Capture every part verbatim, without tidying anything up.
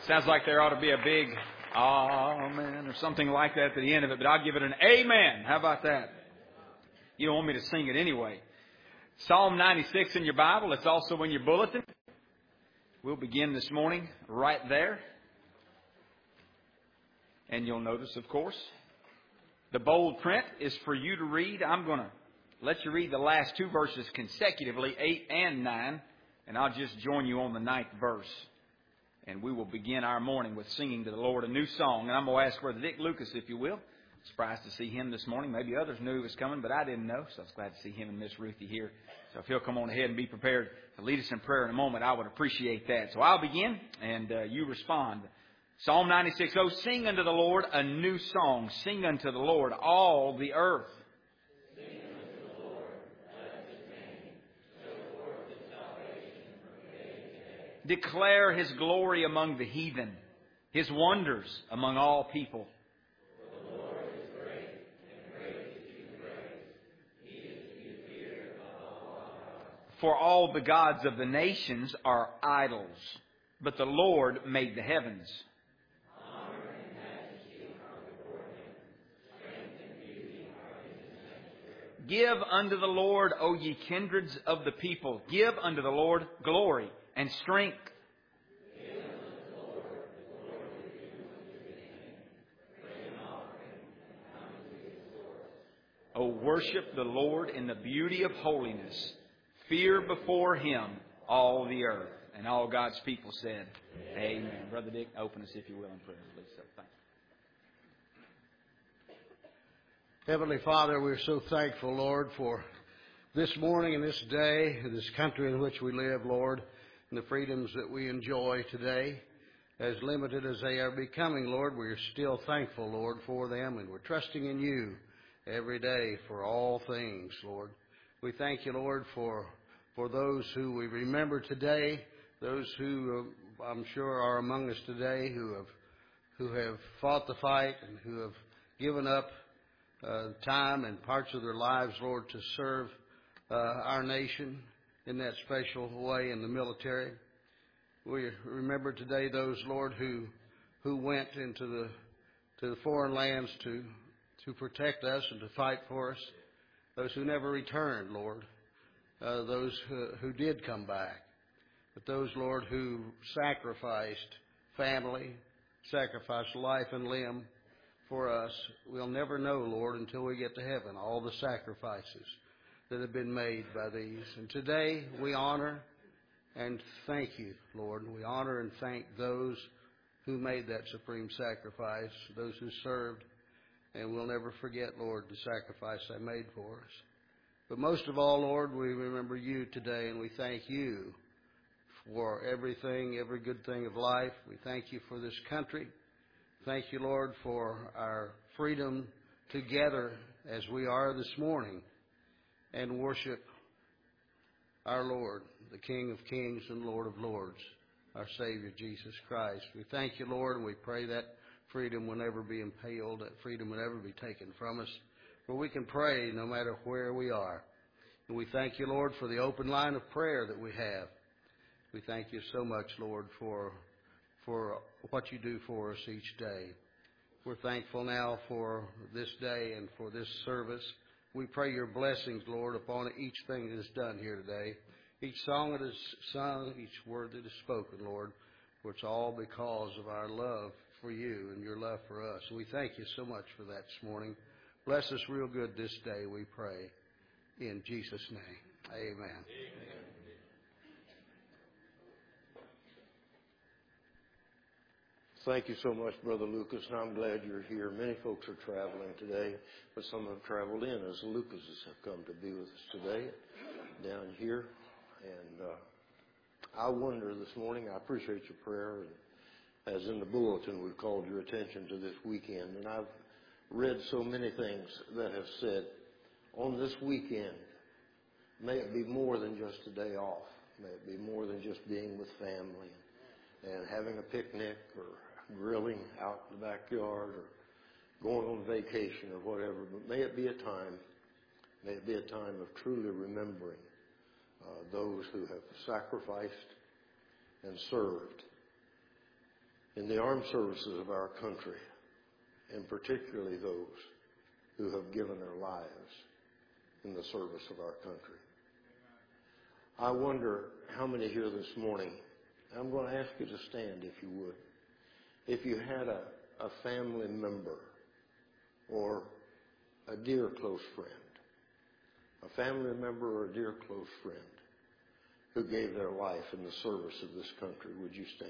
Sounds like there ought to be a big amen or something like that at the end of it, but I'll give it an amen. How about that? You don't want me to sing it anyway. Psalm ninety-six in your Bible. It's also in your bulletin. We'll begin this morning right there. And you'll notice, of course, the bold print is for you to read. I'm going to let you read the last two verses consecutively, eight and nine, and I'll just join you on the ninth verse. And we will begin our morning with singing to the Lord a new song. And I'm going to ask Brother Dick Lucas, if you will. Surprised to see him this morning. Maybe others knew he was coming, but I didn't know. So I was glad to see him and Miss Ruthie here. So if he'll come on ahead and be prepared to lead us in prayer in a moment, I would appreciate that. So I'll begin, and uh, you respond. Psalm ninety-six, oh, sing unto the Lord a new song. Sing unto the Lord all the earth. Sing unto the Lord, bless His name. Show forth His salvation from day to day. Declare His glory among the heathen, His wonders among all people. For the Lord is great, and greatly to be praised. He is to be feared above all gods. For all the gods of the nations are idols, but the Lord made the heavens. Give unto the Lord, O ye kindreds of the people. Give unto the Lord glory and strength. Give unto the Lord the glory due unto His name. Bring an offering and come to His courts. O worship the Lord in the beauty of holiness. Fear before Him all the earth. And all God's people said, Amen. Amen. Brother Dick, open us, if you will, in prayer. Please, so thank you. Heavenly Father, we're so thankful, Lord, for this morning and this day, and this country in which we live, Lord, and the freedoms that we enjoy today. As limited as they are becoming, Lord, we're still thankful, Lord, for them, and we're trusting in You every day for all things, Lord. We thank You, Lord, for for those who we remember today, those who uh, I'm sure are among us today who have who have fought the fight and who have given up Uh, time and parts of their lives, Lord, to serve uh, our nation in that special way in the military. We remember today those, Lord, who who went into the to the foreign lands to to protect us and to fight for us. Those who never returned, Lord. Uh, those who, who did come back. But those, Lord, who sacrificed family, sacrificed life and limb for us. We'll never know, Lord, until we get to heaven, all the sacrifices that have been made by these. And today we honor and thank You, Lord. We honor and thank those who made that supreme sacrifice, those who served. And we'll never forget, Lord, the sacrifice they made for us. But most of all, Lord, we remember You today, and we thank You for everything, every good thing of life. We thank You for this country. Thank You, Lord, for our freedom together as we are this morning and worship our Lord, the King of Kings and Lord of Lords, our Savior, Jesus Christ. We thank You, Lord, and we pray that freedom will never be impaled, that freedom will never be taken from us, for we can pray no matter where we are. And we thank You, Lord, for the open line of prayer that we have. We thank You so much, Lord, for for what You do for us each day. We're thankful now for this day and for this service. We pray Your blessings, Lord, upon each thing that is done here today. Each song that is sung, each word that is spoken, Lord, for it's all because of our love for You and Your love for us. We thank You so much for that this morning. Bless us real good this day, we pray. In Jesus' name, amen. Amen. Thank you so much, Brother Lucas, and I'm glad you're here. Many folks are traveling today, but some have traveled in as the Lucases have come to be with us today down here. And uh, I wonder this morning, I appreciate your prayer, and as in the bulletin, we've called your attention to this weekend. And I've read so many things that have said, on this weekend, may it be more than just a day off. May it be more than just being with family and, and having a picnic or grilling out in the backyard or going on vacation or whatever, but may it be a time, may it be a time of truly remembering uh, those who have sacrificed and served in the armed services of our country, and particularly those who have given their lives in the service of our country. I wonder how many here this morning, I'm going to ask you to stand if you would, if you had a, a family member or a dear close friend, a family member or a dear close friend who gave their life in the service of this country, would you stand?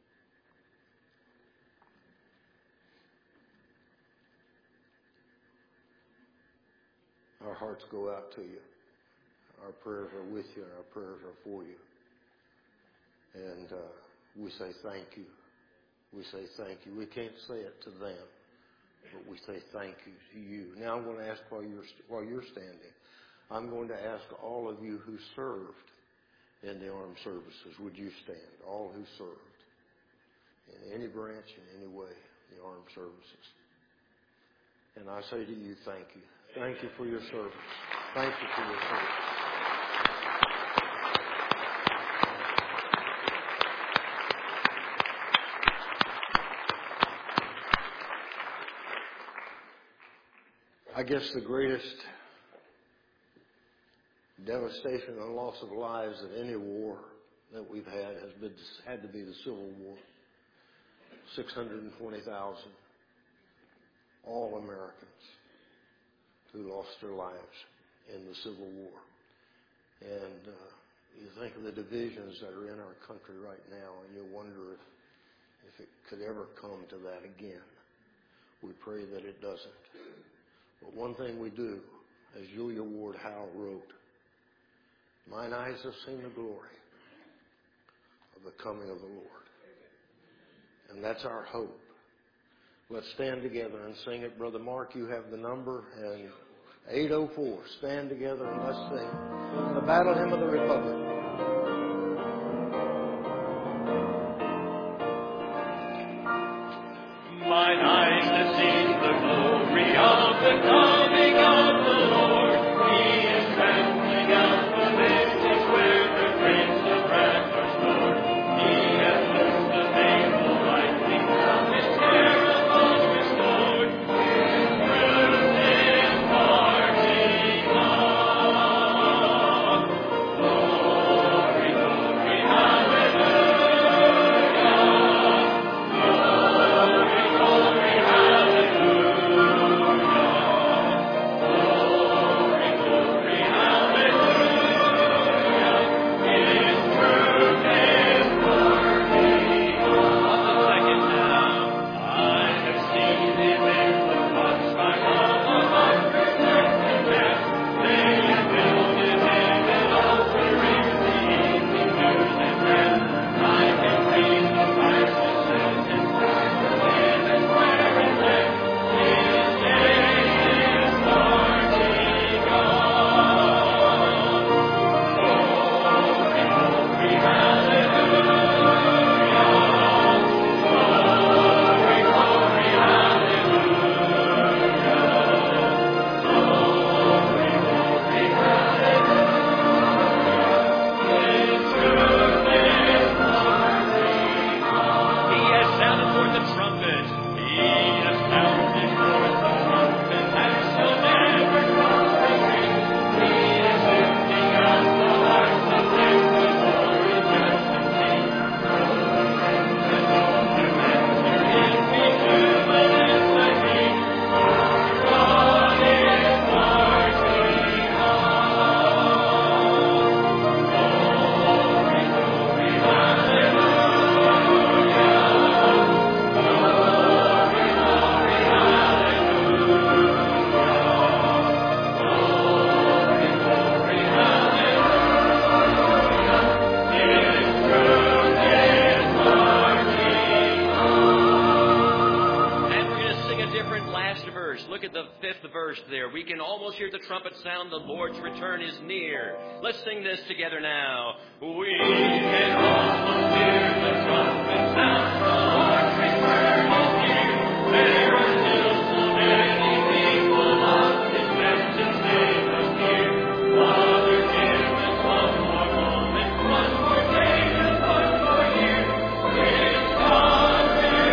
Our hearts go out to you. Our prayers are with you and our prayers are for you. And uh, we say thank you. We say thank you. We can't say it to them, but we say thank you to you. Now I'm going to ask while you're, while you're standing, I'm going to ask all of you who served in the armed services, would you stand? All who served in any branch, in any way, in the armed services. And I say to you, thank you. Thank you for your service. Thank you for your service. I guess the greatest devastation and loss of lives of any war that we've had has been had to be the Civil War. six hundred twenty thousand, all Americans who lost their lives in the Civil War. And uh, you think of the divisions that are in our country right now, and you wonder if, if it could ever come to that again. We pray that it doesn't. But one thing we do, as Julia Ward Howe wrote, mine eyes have seen the glory of the coming of the Lord. And that's our hope. Let's stand together and sing it. Brother Mark, you have the number, and eight oh four. Stand together and let's sing the Battle Hymn of the Republic. Mine eyes have seen the glory of the coming of the Lord. He is trampling out the villages where the grains of wrath are stored. He has loosed the faithful lightning from his terrible restored. His truth is marching on. Glory, glory, hallelujah. Glory, glory, hallelujah. Glory, glory, hallelujah. His truth is working on. The second now. I have seen him in the crossfire of a hundred deaths and deaths. They have builded him an altar in the evening dews and rest. I can read the Bible says his time to live and swear and bless. His day is marching on. Glory, glory, hallelujah. Glory, glory, hallelujah. Glory, glory, hallelujah. His truth is marching on. He has sounded forth the trumpet. He has sounded forth the trumpet that shall never cross the sea. He is lifting up the hearts of them who bore his majesty. Those that don't have answered his jubilee. God is marching on. Glory, glory, hallelujah. Glory, glory, hallelujah. Glory, glory, hallelujah. His truth is marching on. And we're going to sing a different last verse. Look at the fifth verse there. We can almost hear the trumpet sound. The Lord's return is near. Let's sing this together now. We can almost hear the trumpet sound. The Lord's return is near. There are still so many people lost in questions they must hear. Father, give us one more moment, one more day, and one more year. His God will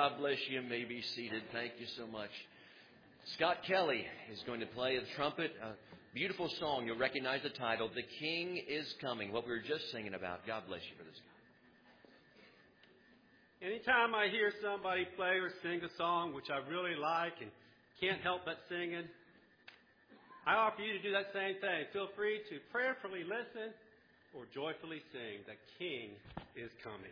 God bless you. You may be seated. Thank you so much. Scott Kelly is going to play the trumpet. A beautiful song. You'll recognize the title, The King is Coming, what we were just singing about. God bless you for this. Anytime I hear somebody play or sing a song which I really like and can't help but singing, I offer you to do that same thing. Feel free to prayerfully listen or joyfully sing. The King is coming.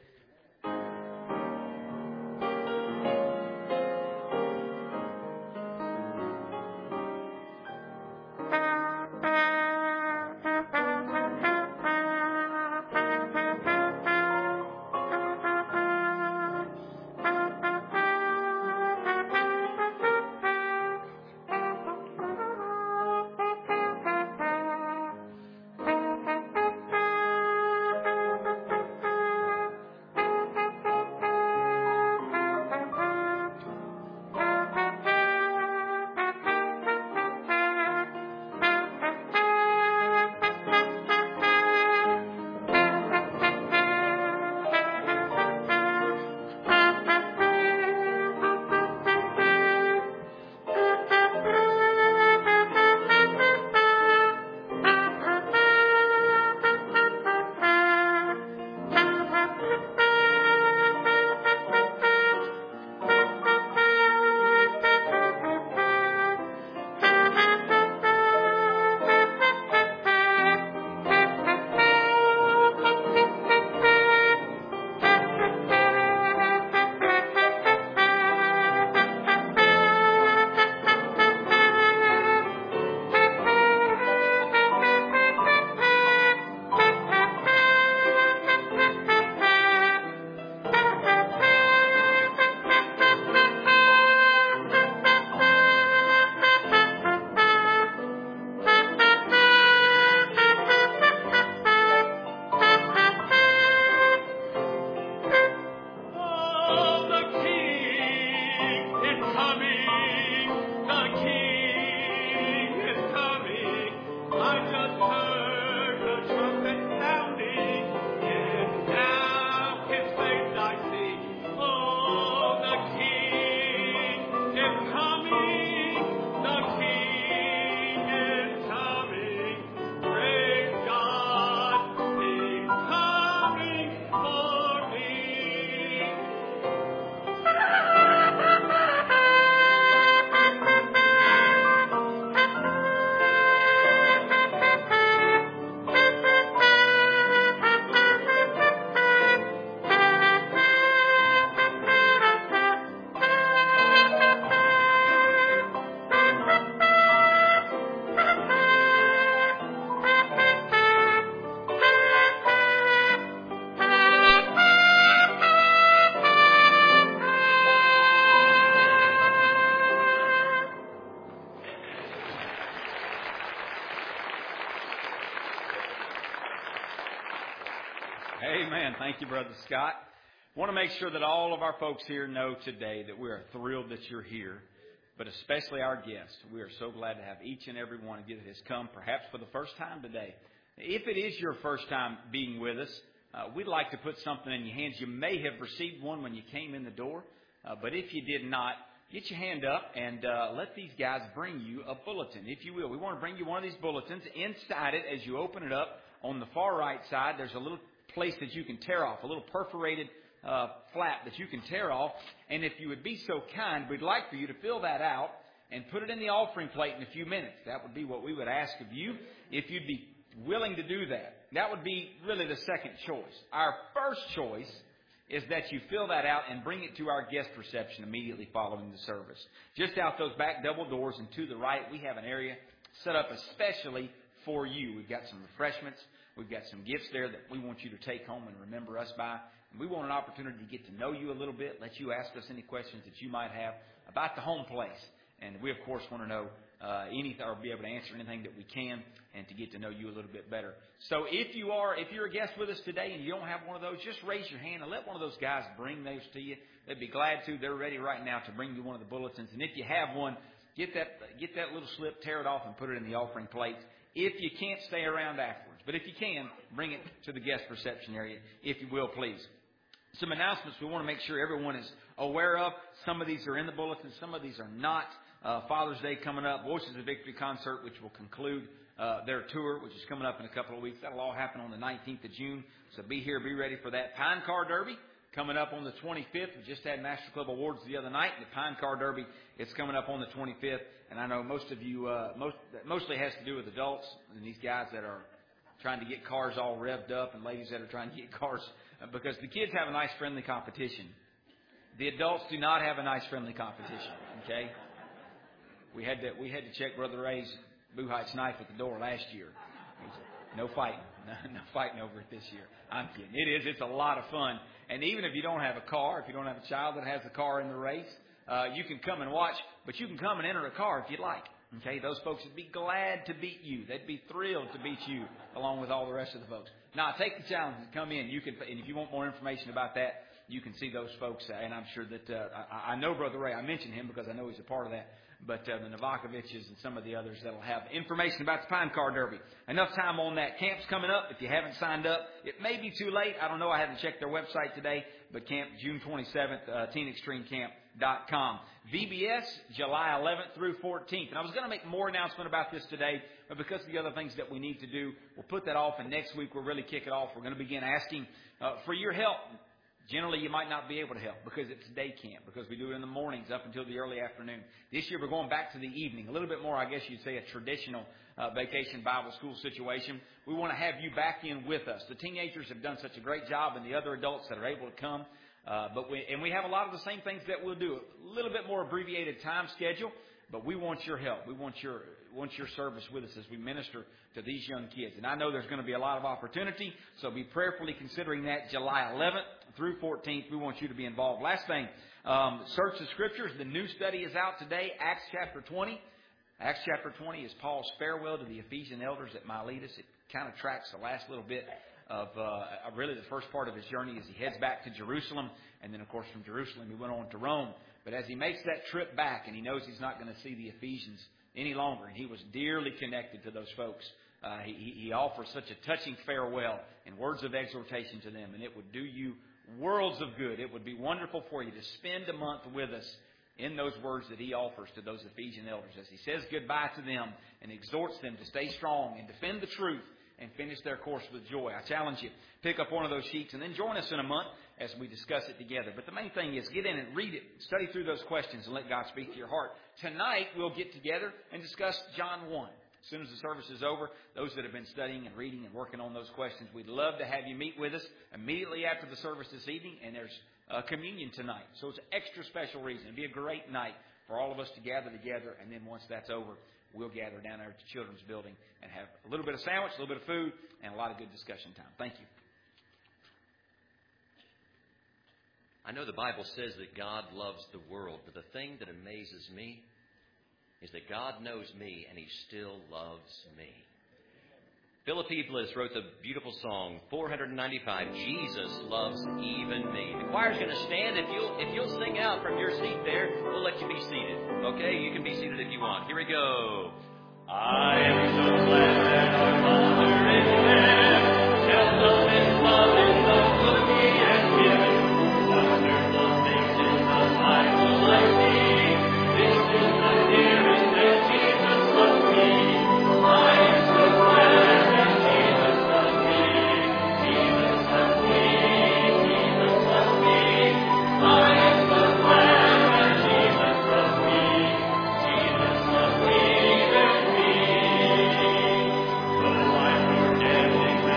Amen. Thank you, Brother Scott. I want to make sure that all of our folks here know today that we are thrilled that you're here, but especially our guests. We are so glad to have each and every one of you that has come, perhaps for the first time today. If it is your first time being with us, uh, we'd like to put something in your hands. You may have received one when you came in the door, uh, but if you did not, get your hand up and uh, let these guys bring you a bulletin, if you will. We want to bring you one of these bulletins. Inside it, as you open it up, on the far right side, there's a little place that you can tear off, a little perforated uh, flap that you can tear off. And if you would be so kind, we'd like for you to fill that out and put it in the offering plate in a few minutes. That would be what we would ask of you if you'd be willing to do that. That would be really the second choice. Our first choice is that you fill that out and bring it to our guest reception immediately following the service. Just out those back double doors and to the right, we have an area set up especially for you. We've got some refreshments. We've got some gifts there that we want you to take home and remember us by. And we want an opportunity to get to know you a little bit, let you ask us any questions that you might have about the home place. And we, of course, want to know uh, anything or be able to answer anything that we can and to get to know you a little bit better. So if you are, if you're a guest with us today and you don't have one of those, just raise your hand and let one of those guys bring those to you. They'd be glad to. They're ready right now to bring you one of the bulletins. And if you have one, get that, get that little slip, tear it off, and put it in the offering plate. If you can't, stay around afterwards. But if you can, bring it to the guest reception area, if you will, please. some announcements we want to make sure everyone is aware of. Some of these are in the bulletin. Some of these are not. Uh, Father's Day coming up. Voices of Victory concert, which will conclude uh, their tour, which is coming up in a couple of weeks. That'll all happen on the nineteenth of June. So be here, be ready for that. Pine Car Derby coming up on the twenty-fifth. We just had Master Club Awards the other night. The Pine Car Derby is coming up on the twenty-fifth. And I know most of you, uh, most mostly has to do with adults and these guys that are trying to get cars all revved up and ladies that are trying to get cars, uh, because the kids have a nice friendly competition. The adults do not have a nice friendly competition. Okay. We had to we had to check Brother Ray's Buhite's knife at the door last year. No fighting, no, no fighting over it this year. I'm kidding. It is. It's a lot of fun. And even if you don't have a car, if you don't have a child that has a car in the race, uh, you can come and watch. But you can come and enter a car if you'd like. Okay, those folks would be glad to beat you. They'd be thrilled to beat you along with all the rest of the folks. Now, take the challenge and come in. You can, and if you want more information about that, you can see those folks. And I'm sure that uh, I, I know Brother Ray. I mentioned him because I know he's a part of that. But uh, the Novakoviches and some of the others that'll have information about the Pine Car Derby. Enough time on that. Camp's coming up. If you haven't signed up, it may be too late. I don't know. I haven't checked their website today. But camp June twenty-seventh, uh, teen extreme camp dot com. V B S, July eleventh through fourteenth. And I was going to make more announcement about this today, but because of the other things that we need to do, we'll put that off. And next week we'll really kick it off. We're going to begin asking uh, for your help. Generally, you might not be able to help because it's day camp, because we do it in the mornings up until the early afternoon. This year, we're going back to the evening, a little bit more, I guess you'd say, a traditional uh, vacation Bible school situation. We want to have you back in with us. The teenagers have done such a great job, and the other adults that are able to come. Uh, but we, and we have a lot of the same things that we'll do. A little bit more abbreviated time schedule, but we want your help. We want your want your service with us as we minister to these young kids. And I know there's going to be a lot of opportunity, so be prayerfully considering that. July eleventh through fourteenth, we want you to be involved. Last thing, um, search the Scriptures. The new study is out today, Acts chapter twenty. Acts chapter twenty is Paul's farewell to the Ephesian elders at Miletus. It kind of tracks the last little bit of uh, really the first part of his journey as he heads back to Jerusalem. And then, of course, from Jerusalem, he went on to Rome. But as he makes that trip back, and he knows he's not going to see the Ephesians any longer, and he was dearly connected to those folks, uh, he, he offers such a touching farewell and words of exhortation to them, and it would do you worlds of good. It would be wonderful for you to spend a month with us in those words that he offers to those Ephesian elders as he says goodbye to them and exhorts them to stay strong and defend the truth and finish their course with joy. I challenge you, pick up one of those sheets and then join us in a month as we discuss it together. But the main thing is get in and read it, study through those questions, and let God speak to your heart. Tonight, we'll get together and discuss John one. As soon as the service is over, those that have been studying and reading and working on those questions, we'd love to have you meet with us immediately after the service this evening. And there's uh, communion tonight. So it's an extra special reason. It'd be a great night for all of us to gather together. And then once that's over, we'll gather down there at the Children's Building and have a little bit of sandwich, a little bit of food, and a lot of good discussion time. Thank you. I know the Bible says that God loves the world, but the thing that amazes me is that God knows me and He still loves me. Philip Iblis wrote the beautiful song, four ninety-five, Jesus Loves Even Me. The choir's going to stand. If you'll, if you'll sing out from your seat there, we'll let you be seated. Okay? You can be seated if you want. Here we go. I am so glad that our Father in heaven tells us His love in the book He has given. Wonderful things in the Bible I see. This is the dearest that Jesus loves me. I am so glad that Jesus loves me. Jesus loves me. Jesus loves me. I am so glad that Jesus loves me. Jesus loves me. Even me. Though I'm forgetting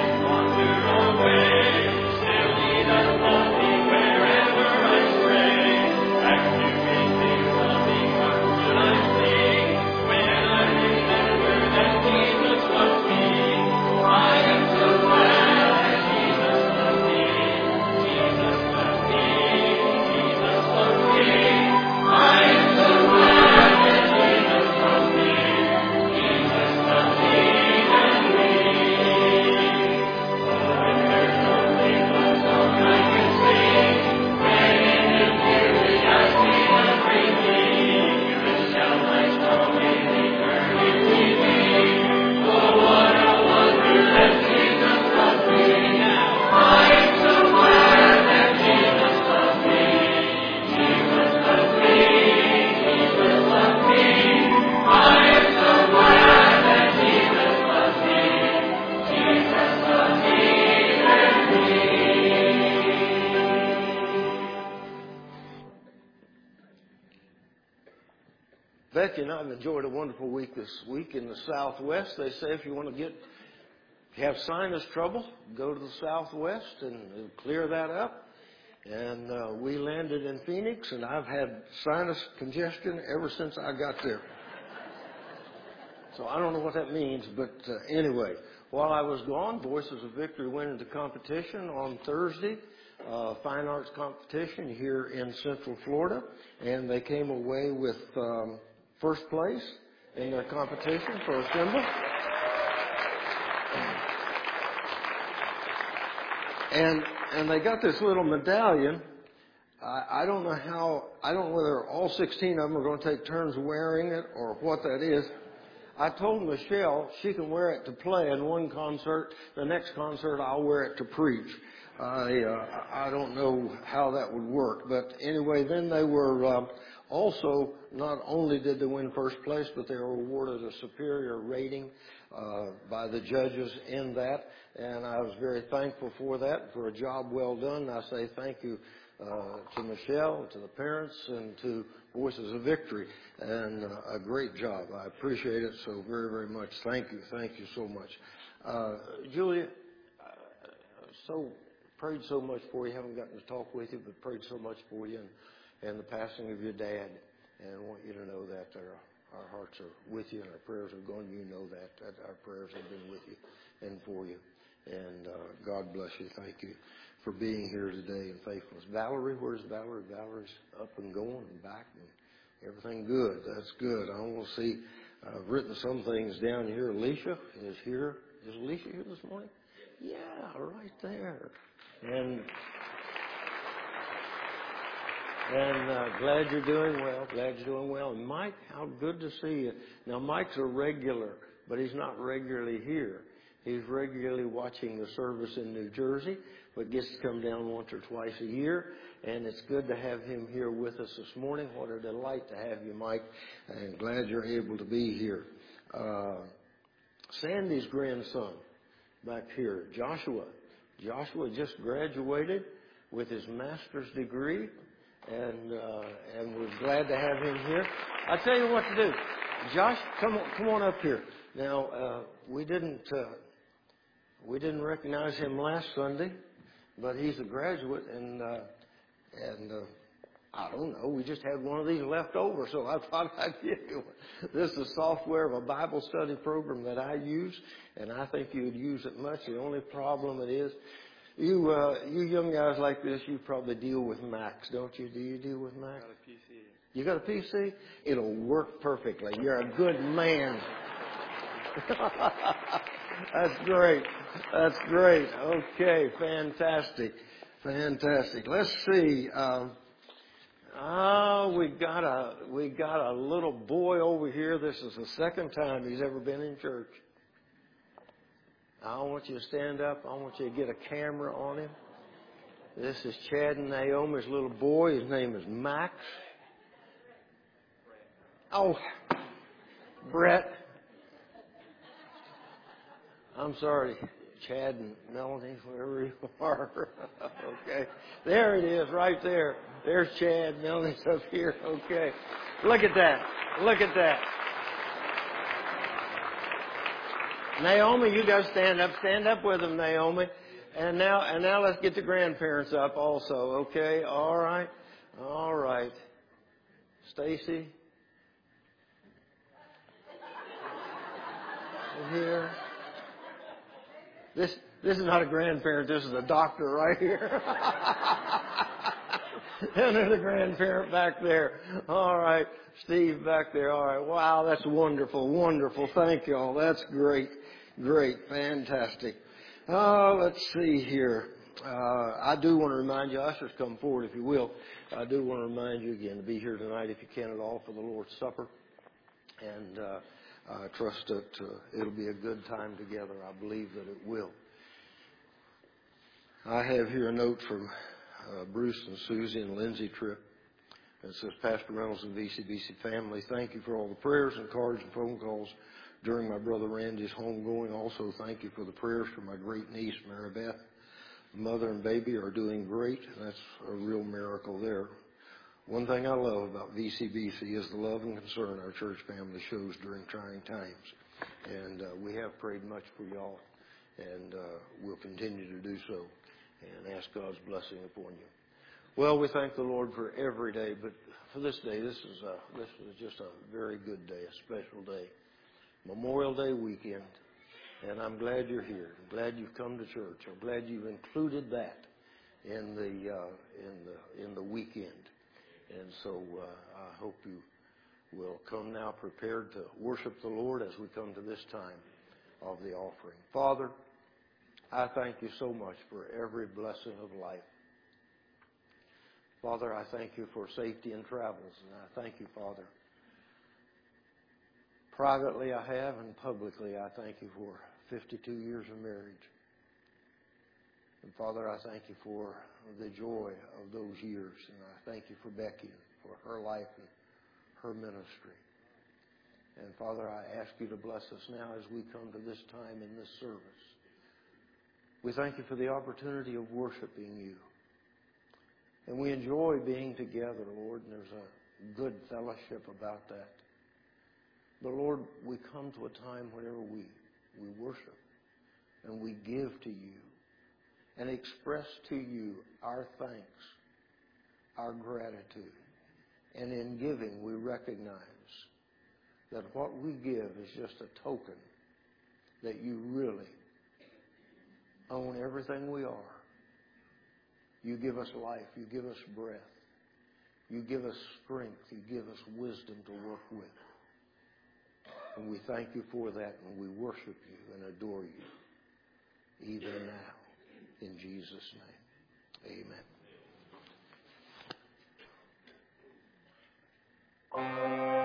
Becky and I have enjoyed a wonderful week this week in the Southwest. They say if you want to get have sinus trouble, go to the Southwest and it'll clear that up. And uh, we landed in Phoenix, and I've had sinus congestion ever since I got there. So I don't know what that means, but uh, anyway, while I was gone, Voices of Victory went into competition on Thursday, uh, fine arts competition here in Central Florida, and they came away with um, first place in their competition for a symbol. And and they got this little medallion. I, I don't know how, I don't know whether all sixteen of them are going to take turns wearing it or what that is. I told Michelle she can wear it to play in one concert. The next concert I'll wear it to preach. I, uh, I don't know how that would work. But anyway, then they were uh, also, not only did they win first place, but they were awarded a superior rating uh, by the judges in that. And I was very thankful for that, for a job well done. I say thank you uh, to Michelle, to the parents, and to Voices of Victory. And uh, a great job. I appreciate it so very, very much. Thank you. Thank you so much. Uh, Julia, uh, so prayed so much for you. Haven't gotten to talk with you, but prayed so much for you and, and the passing of your dad. And I want you to know that our, our hearts are with you and our prayers are going. You know that, that our prayers have been with you and for you. And uh, God bless you. Thank you for being here today and faithfulness. Valerie, where's Valerie? Valerie's up and going and back and everything good. That's good. I want to see. I've written some things down here. Alicia is here. Is Alicia here this morning? Yeah, right there. And and uh, glad you're doing well. Glad you're doing well. And Mike, how good to see you. Now, Mike's a regular, but he's not regularly here. He's regularly watching the service in New Jersey, but gets to come down once or twice a year. And it's good to have him here with us this morning. What a delight to have you, Mike. And glad you're able to be here. Uh, Sandy's grandson back here, Joshua. Joshua just graduated with his master's degree, and uh, and we're glad to have him here. I'll tell you what to do. Josh, come on, come on up here. Now, uh, we didn't uh, we didn't recognize him last Sunday, but he's a graduate, and uh, and uh, I don't know. We just had one of these left over, so I thought I'd give you one. This is software of a Bible study program that I use, and I think you would use it much. The only problem it is, you uh, you young guys like this, you probably deal with Macs, don't you? Do you deal with Macs? Got a P C. You got a P C? It'll work perfectly. You're a good man. That's great. That's great. Okay, fantastic. Fantastic. Let's see. Um, oh, we got a we got a little boy over here. This is the second time he's ever been in church. I want you to stand up. I want you to get a camera on him. This is Chad and Naomi's little boy. His name is Max. Oh, Brett. I'm sorry, Chad and Melanie, wherever you are. Okay. There it is, right there. There's Chad. Melanie's up here. Okay. Look at that. Look at that. Naomi, you guys stand up. Stand up with them, Naomi. And now, and now let's get the grandparents up also. Okay. All right. All right. Stacy. Here. This this is not a grandparent. This is a doctor right here. And there's a grandparent back there. All right. Steve back there. All right. Wow, that's wonderful. Wonderful. Thank you all. That's great. Great. Fantastic. Oh, let's see here. Uh, I do want to remind you, ushers, come forward if you will. I do want to remind you again to be here tonight if you can at all for the Lord's Supper. And uh, I trust that uh, it'll be a good time together. I believe that it will. I have here a note from uh, Bruce and Susie and Lindsay Tripp. It says, Pastor Reynolds and V C B C family, thank you for all the prayers and cards and phone calls during my brother Randy's homegoing. Also, thank you for the prayers for my great niece, Mary Beth. Mother and baby are doing great. That's a real miracle there. One thing I love about V C B C is the love and concern our church family shows during trying times. And uh, we have prayed much for y'all, and uh, we'll continue to do so and ask God's blessing upon you. Well, we thank the Lord for every day, but for this day, this is a, this is just a very good day, a special day. Memorial Day weekend, and I'm glad you're here. I'm glad you've come to church. I'm glad you've included that in the uh, in the in the weekend. And so uh, I hope you will come now prepared to worship the Lord as we come to this time of the offering. Father, I thank you so much for every blessing of life. Father, I thank you for safety in travels, and I thank you, Father. Privately I have, and publicly I thank you for fifty-two years of marriage. And Father, I thank you for the joy of those years, and I thank you for Becky and for her life and her ministry. And Father, I ask you to bless us now as we come to this time in this service. We thank you for the opportunity of worshiping you. And we enjoy being together, Lord, and there's a good fellowship about that. But Lord, we come to a time whenever we, we worship and we give to you and express to you our thanks, our gratitude. And in giving, we recognize that what we give is just a token that you really own everything we are. You give us life. You give us breath. You give us strength. You give us wisdom to work with. And we thank you for that, and we worship you and adore you even now. In Jesus' name, amen.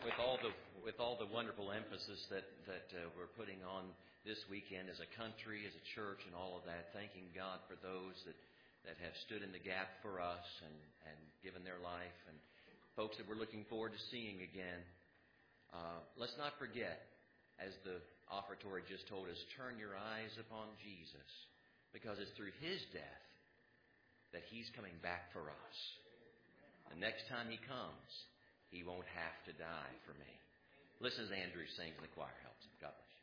with all the with all the wonderful emphasis that that uh, we're putting on this weekend as a country, as a church, and all of that, thanking God for those that, that have stood in the gap for us and, and given their life, and folks that we're looking forward to seeing again. Uh, let's not forget, as the offertory just told us, turn your eyes upon Jesus, because it's through His death that He's coming back for us. The next time He comes, He won't have to die for me. Listen as Andrew sings and the choir helps him. God bless you.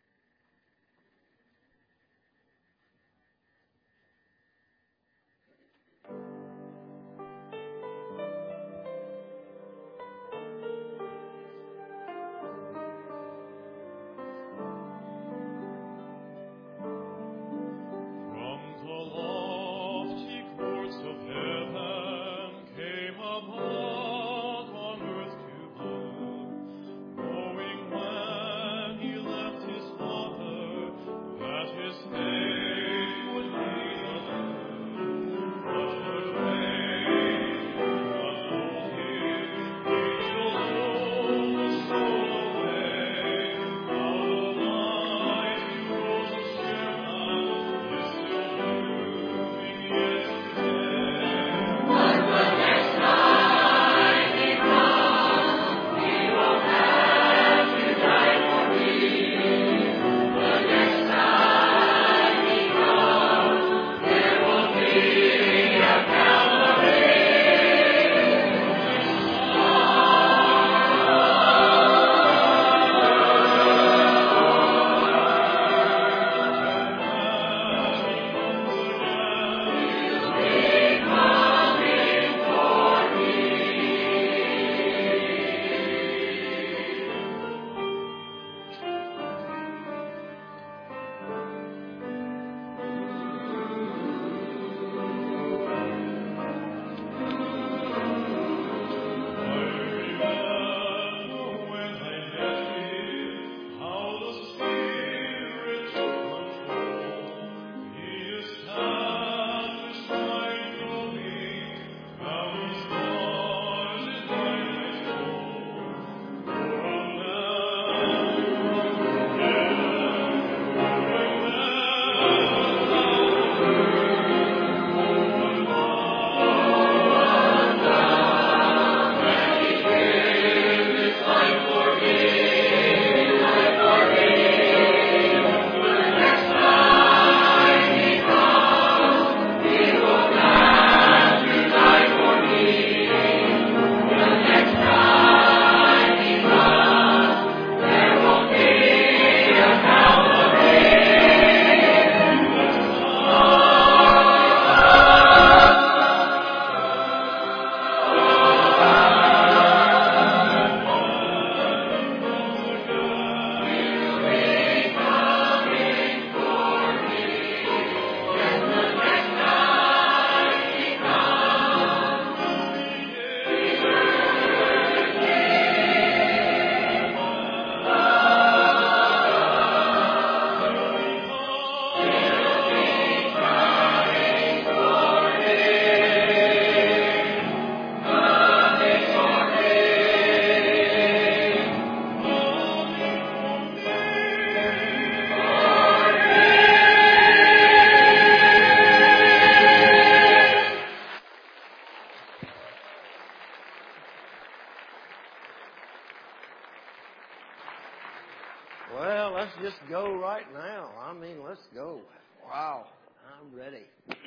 Well, let's just go right now. I mean, let's go. Wow, I'm ready.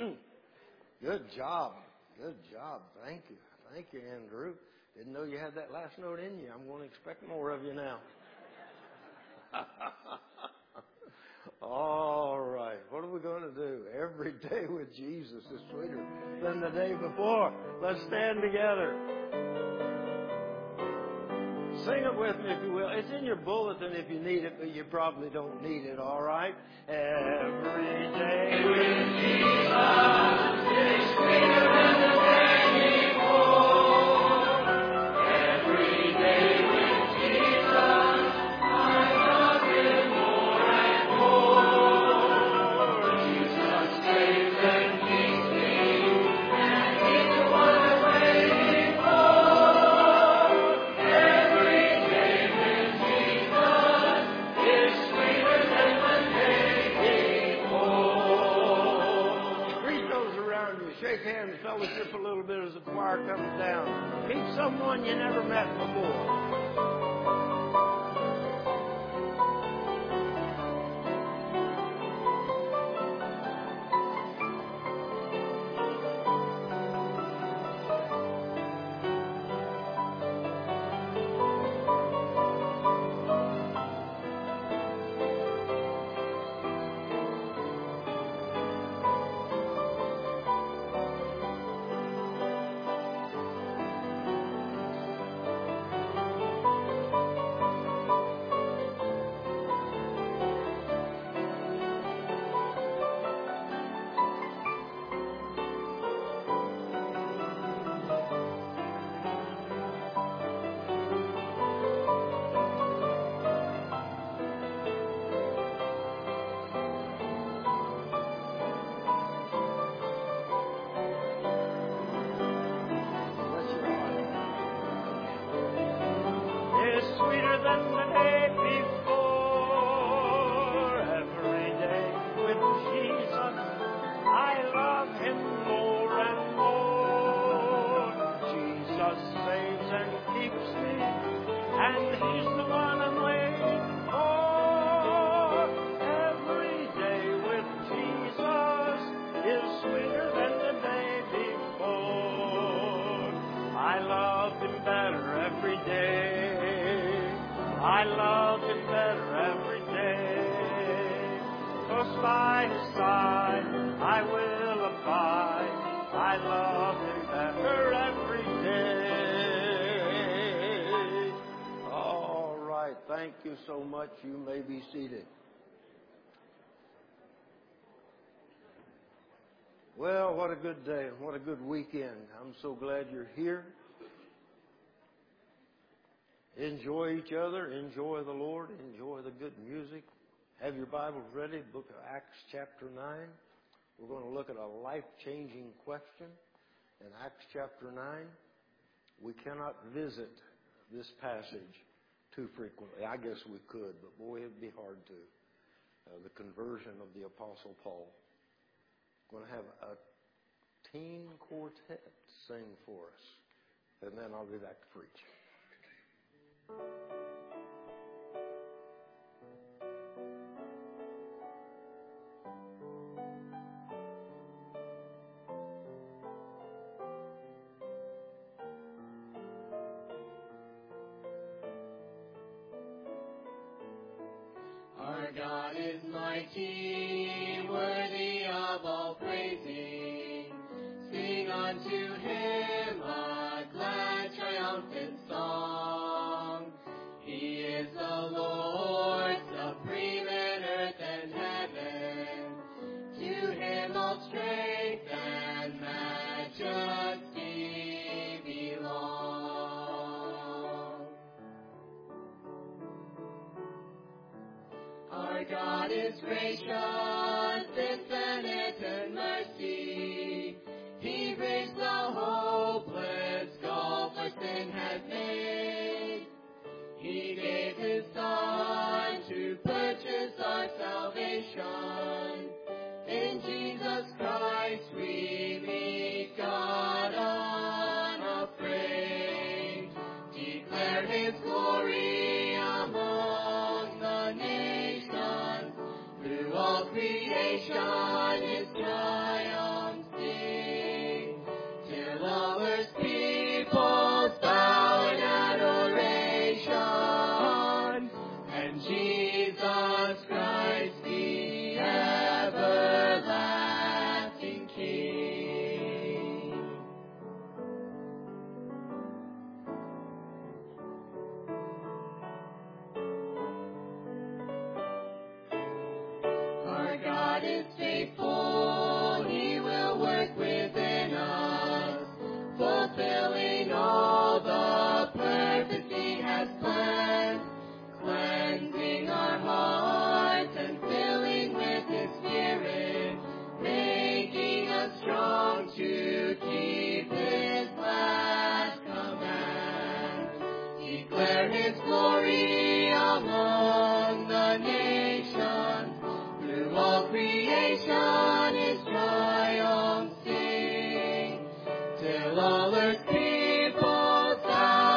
Good job. Good job. Thank you. Thank you, Andrew. Didn't know you had that last note in you. I'm going to expect more of you now. All right. What are we going to do? Every day with Jesus is sweeter than the day before. Let's stand together. Sing it with me if you will. It's in your bulletin if you need it, but you probably don't need it, all right? Every day with Jesus is sweeter than the day before. Every day with Jesus, I love Him more and more. Jesus saves and keeps me, and He's the one I'm waiting for. Every someone you never met before. So much. You may be seated. Well, what a good day and what a good weekend. I'm so glad you're here. Enjoy each other. Enjoy the Lord. Enjoy the good music. Have your Bibles ready. Book of Acts chapter nine. We're going to look at a life-changing question in Acts chapter nine. We cannot visit this passage too frequently. I guess we could, but boy, it'd be hard to. Uh, the conversion of the Apostle Paul. We're going to have a teen quartet sing for us, and then I'll be back to preach. Our God is mighty, worthy of all praising. Sing unto him a glad triumphant song. He is the Lord, supreme in earth and heaven. To him all strength and majesty belong. Our God is gracious, infinite in mercy. He bridged the hopeless gulf our sin has made. He gave his Son to purchase our salvation. In Jesus Christ we meet God unafraid. Declare his glory among the nations. Through all creation his triumph sing. Till all earth's peoples bow in adoration. And Jesus Christ the everlasting King. Our God is faithful, he will work within us, fulfilling all the purpose he has planned, cleansing our hearts and filling with his Spirit, making us strong to keep his last command. Declare his glory among the nations. Through all creation his triumph sing. Till all earth's peoples bow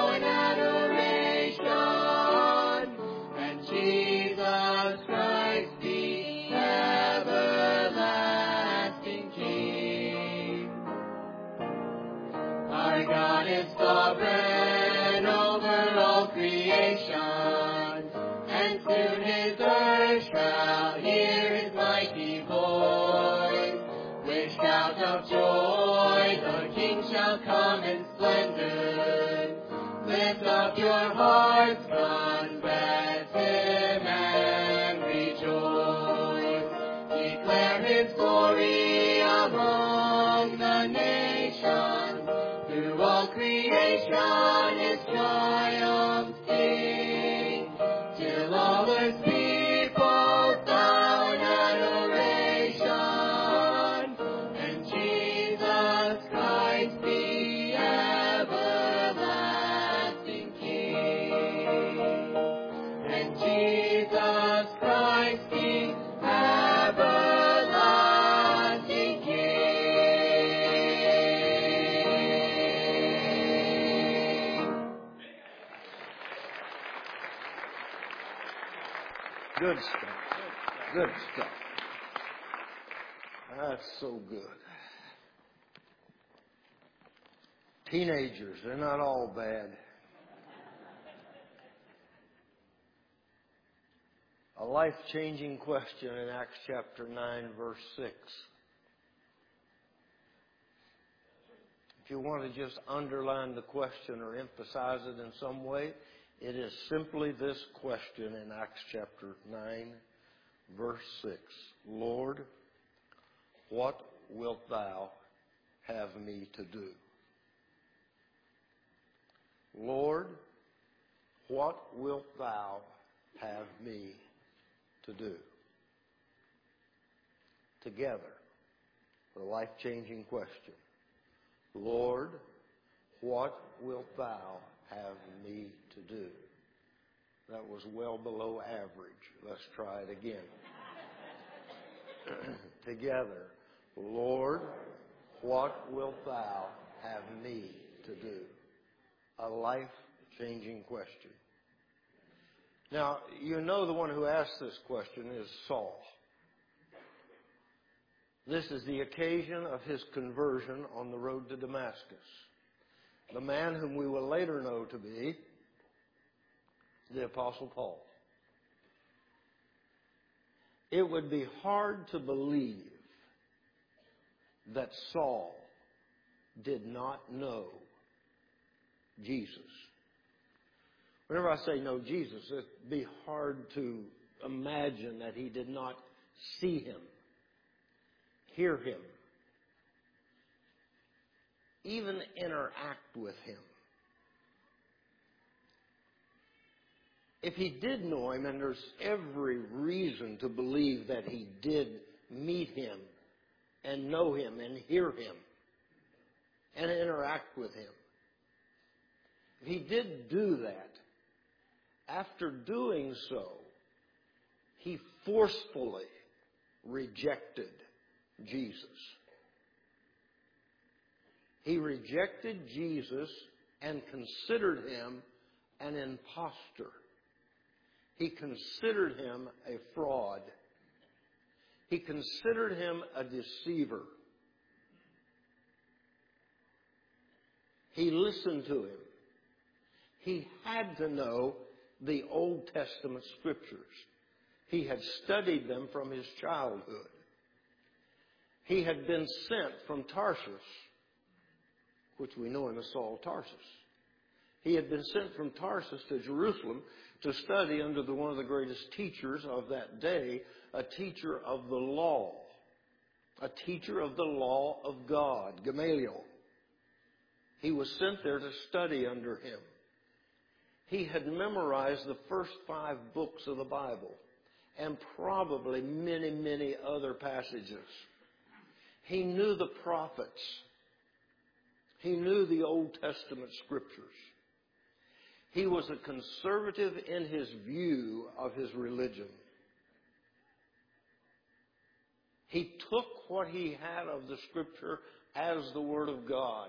nations, and soon his earth shall hear his mighty voice. With shouts of joy the King shall come in splendor. Lift up your hearts, confess him and rejoice. Declare his glory among the nations. Through all creation his triumph sing. Till all earth's people bow in adoration. And Jesus Christ the everlasting King. And Jesus Christ the everlasting King. Good stuff. Good stuff. That's so good. Teenagers, they're not all bad. A life-changing question in Acts chapter nine, verse six. If you want to just underline the question or emphasize it in some way, it is simply this question in Acts chapter nine, verse six. Lord, what wilt thou have me to do? Lord, what wilt thou have me to do? Together, the life-changing question. Lord, what wilt thou have me to do? That was well below average. Let's try it again. Together, Lord, what wilt thou have me to do? A life-changing question. Now, you know the one who asked this question is Saul. This is the occasion of his conversion on the road to Damascus. The man whom we will later know to be the Apostle Paul. It would be hard to believe that Saul did not know Jesus. Whenever I say know Jesus, it'd be hard to imagine that he did not see him, hear him, even interact with him. If he did know him, and there's every reason to believe that he did meet him and know him and hear him and interact with him. If he did do that, after doing so, he forcefully rejected Jesus. He rejected Jesus and considered him an impostor. He considered him a fraud. He considered him a deceiver. He listened to him. He had to know the Old Testament scriptures. He had studied them from his childhood. He had been sent from Tarsus, which we know him as Saul of Tarsus. He had been sent from Tarsus to Jerusalem to study under the, one of the greatest teachers of that day, a teacher of the law, a teacher of the law of God, Gamaliel. He was sent there to study under him. He had memorized the first five books of the Bible and probably many, many other passages. He knew the prophets. He knew the Old Testament scriptures. He was a conservative in his view of his religion. He took what he had of the scripture as the Word of God.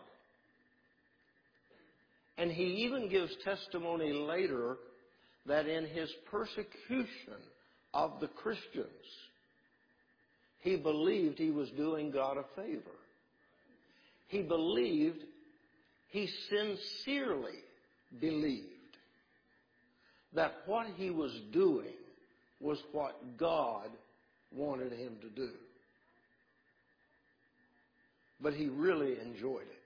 And he even gives testimony later that in his persecution of the Christians, he believed he was doing God a favor. He believed, he sincerely believed that what he was doing was what God wanted him to do. But he really enjoyed it.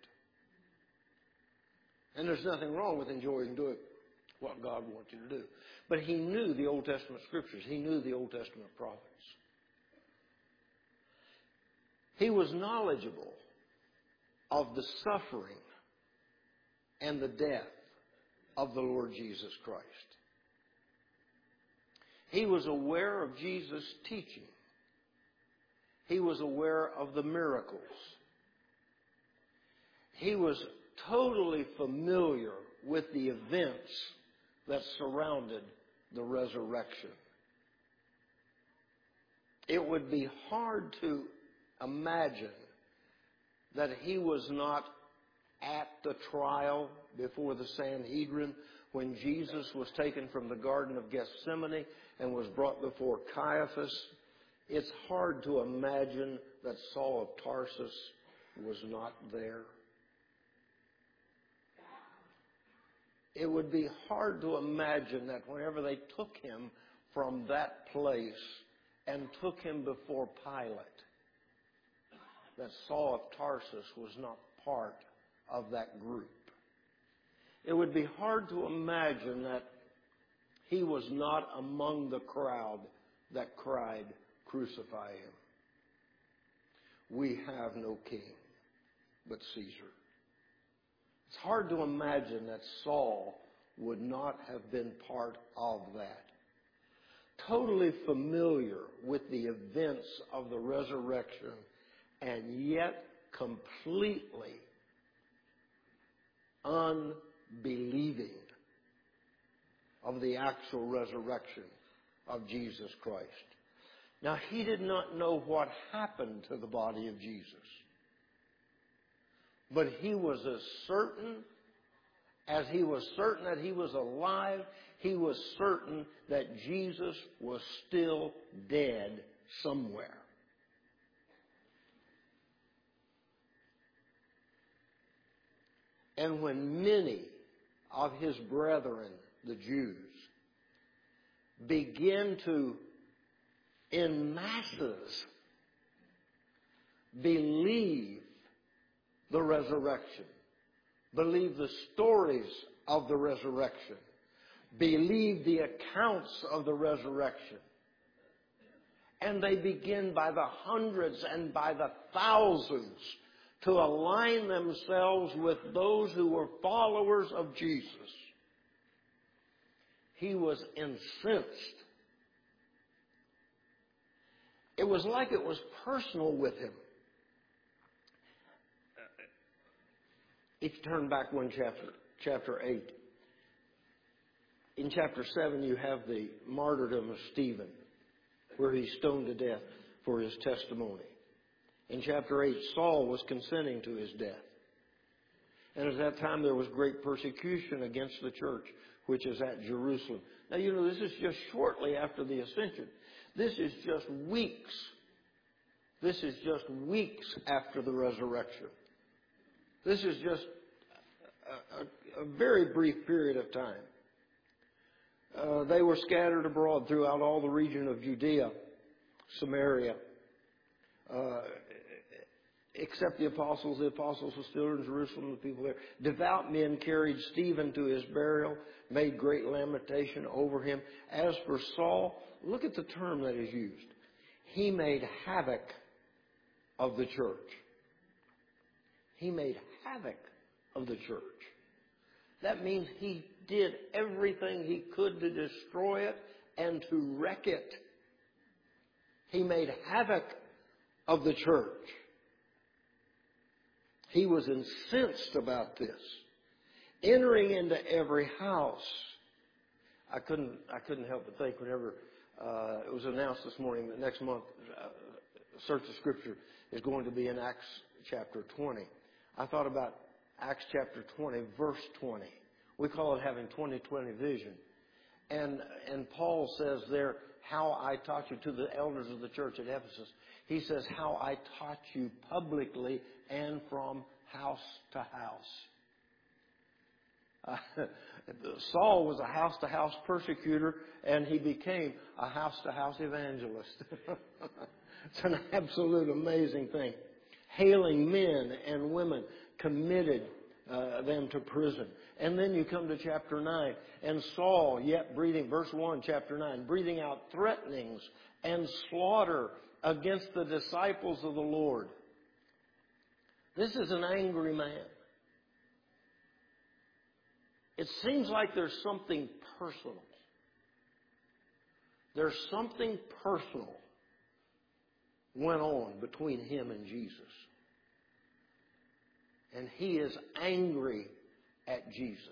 And there's nothing wrong with enjoying doing what God wants you to do. But he knew the Old Testament scriptures. He knew the Old Testament prophets. He was knowledgeable of the suffering and the death of the Lord Jesus Christ. He was aware of Jesus' teaching. He was aware of the miracles. He was totally familiar with the events that surrounded the resurrection. It would be hard to imagine that he was not at the trial before the Sanhedrin when Jesus was taken from the Garden of Gethsemane and was brought before Caiaphas. It's hard to imagine that Saul of Tarsus was not there. It would be hard to imagine that whenever they took him from that place and took him before Pilate, that Saul of Tarsus was not part of that group. It would be hard to imagine that he was not among the crowd that cried, "Crucify him. We have no king but Caesar." It's hard to imagine that Saul would not have been part of that. Totally familiar with the events of the resurrection and yet completely unbelieving of the actual resurrection of Jesus Christ. Now, he did not know what happened to the body of Jesus. But he was as certain as he was certain that he was alive, he was certain that Jesus was still dead somewhere. And when many of his brethren, the Jews, begin to, in masses, believe the resurrection, believe the stories of the resurrection, believe the accounts of the resurrection, and they begin by the hundreds and by the thousands to align themselves with those who were followers of Jesus, he was incensed. It was like it was personal with him. If you turn back one chapter, chapter eight. In chapter seven, you have the martyrdom of Stephen, where he's stoned to death for his testimony. In chapter eight, Saul was consenting to his death. And at that time, there was great persecution against the church, which is at Jerusalem. Now, you know, this is just shortly after the ascension. This is just weeks. This is just weeks after the resurrection. This is just a, a, a very brief period of time. Uh, they were scattered abroad throughout all the region of Judea, Samaria, uh, except the apostles. The apostles were still in Jerusalem, the people there. Devout men carried Stephen to his burial, made great lamentation over him. As for Saul, look at the term that is used. He made havoc of the church. He made havoc of the church. That means he did everything he could to destroy it and to wreck it. He made havoc of the church. He was incensed about this. Entering into every house. I couldn't, I couldn't help but think whenever uh, it was announced this morning that next month, uh, Search the Scripture is going to be in Acts chapter twenty. I thought about Acts chapter twenty, verse twenty. We call it having twenty twenty vision. And, and Paul says there, how I taught you to the elders of the church at Ephesus. He says, how I taught you publicly and from house to house. Saul was a house-to-house persecutor, and he became a house-to-house evangelist. It's an absolute amazing thing. Hailing men and women, committed uh, them to prison. And then you come to chapter nine, and Saul, yet breathing, verse one, chapter nine, breathing out threatenings and slaughter against the disciples of the Lord. This is an angry man. It seems like there's something personal. There's something personal went on between him and Jesus. And he is angry at Jesus.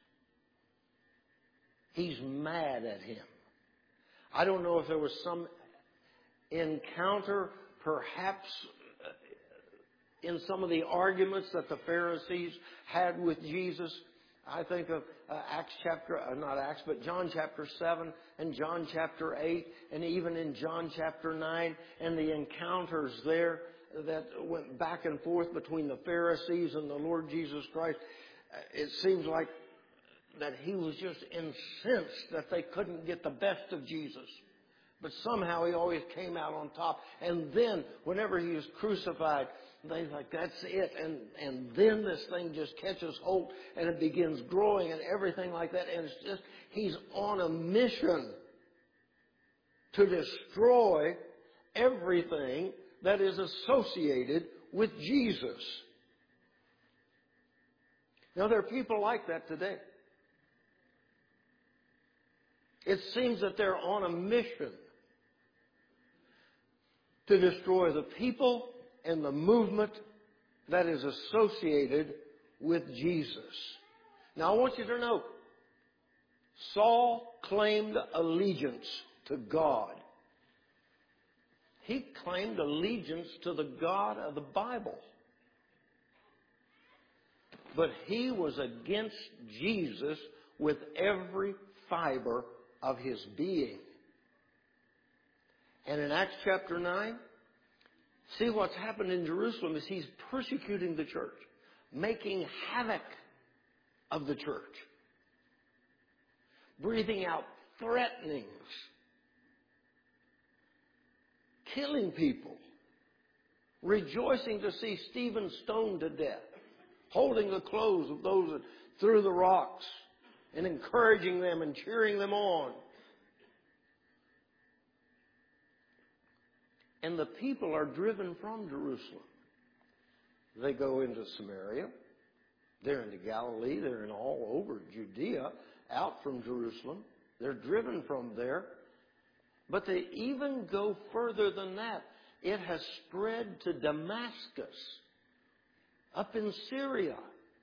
He's mad at him. I don't know if there was some encounter, perhaps in some of the arguments that the Pharisees had with Jesus. I think of uh, Acts chapter, uh, not Acts, but John chapter seven and John chapter eight, and even in John chapter nine, and the encounters there that went back and forth between the Pharisees and the Lord Jesus Christ. It seems like that he was just incensed that they couldn't get the best of Jesus. But somehow he always came out on top. And then, whenever he was crucified, they like, that's it. And, and then this thing just catches hold and it begins growing and everything like that. And it's just, he's on a mission to destroy everything that is associated with Jesus. Now, there are people like that today. It seems that they're on a mission to destroy the people and the movement that is associated with Jesus. Now, I want you to know, Saul claimed allegiance to God. He claimed allegiance to the God of the Bible. But he was against Jesus with every fiber of his being. And in Acts chapter nine, see what's happened in Jerusalem is he's persecuting the church, making havoc of the church, breathing out threatenings, killing people, rejoicing to see Stephen stoned to death, holding the clothes of those that threw the rocks, and encouraging them and cheering them on. And the people are driven from Jerusalem. They go into Samaria. They're into Galilee. They're in all over Judea, out from Jerusalem. They're driven from there. But they even go further than that. It has spread to Damascus, up in Syria.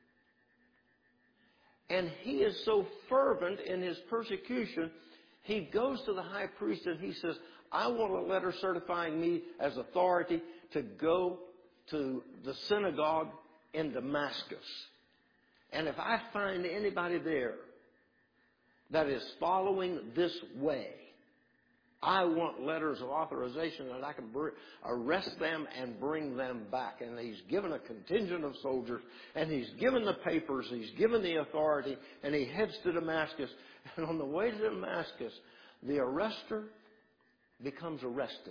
And he is so fervent in his persecution, he goes to the high priest and he says, I want a letter certifying me as authority to go to the synagogue in Damascus. And if I find anybody there that is following this way, I want letters of authorization that I can br- arrest them and bring them back. And he's given a contingent of soldiers, and he's given the papers, he's given the authority, and he heads to Damascus. And on the way to Damascus, the arrestor becomes arrested.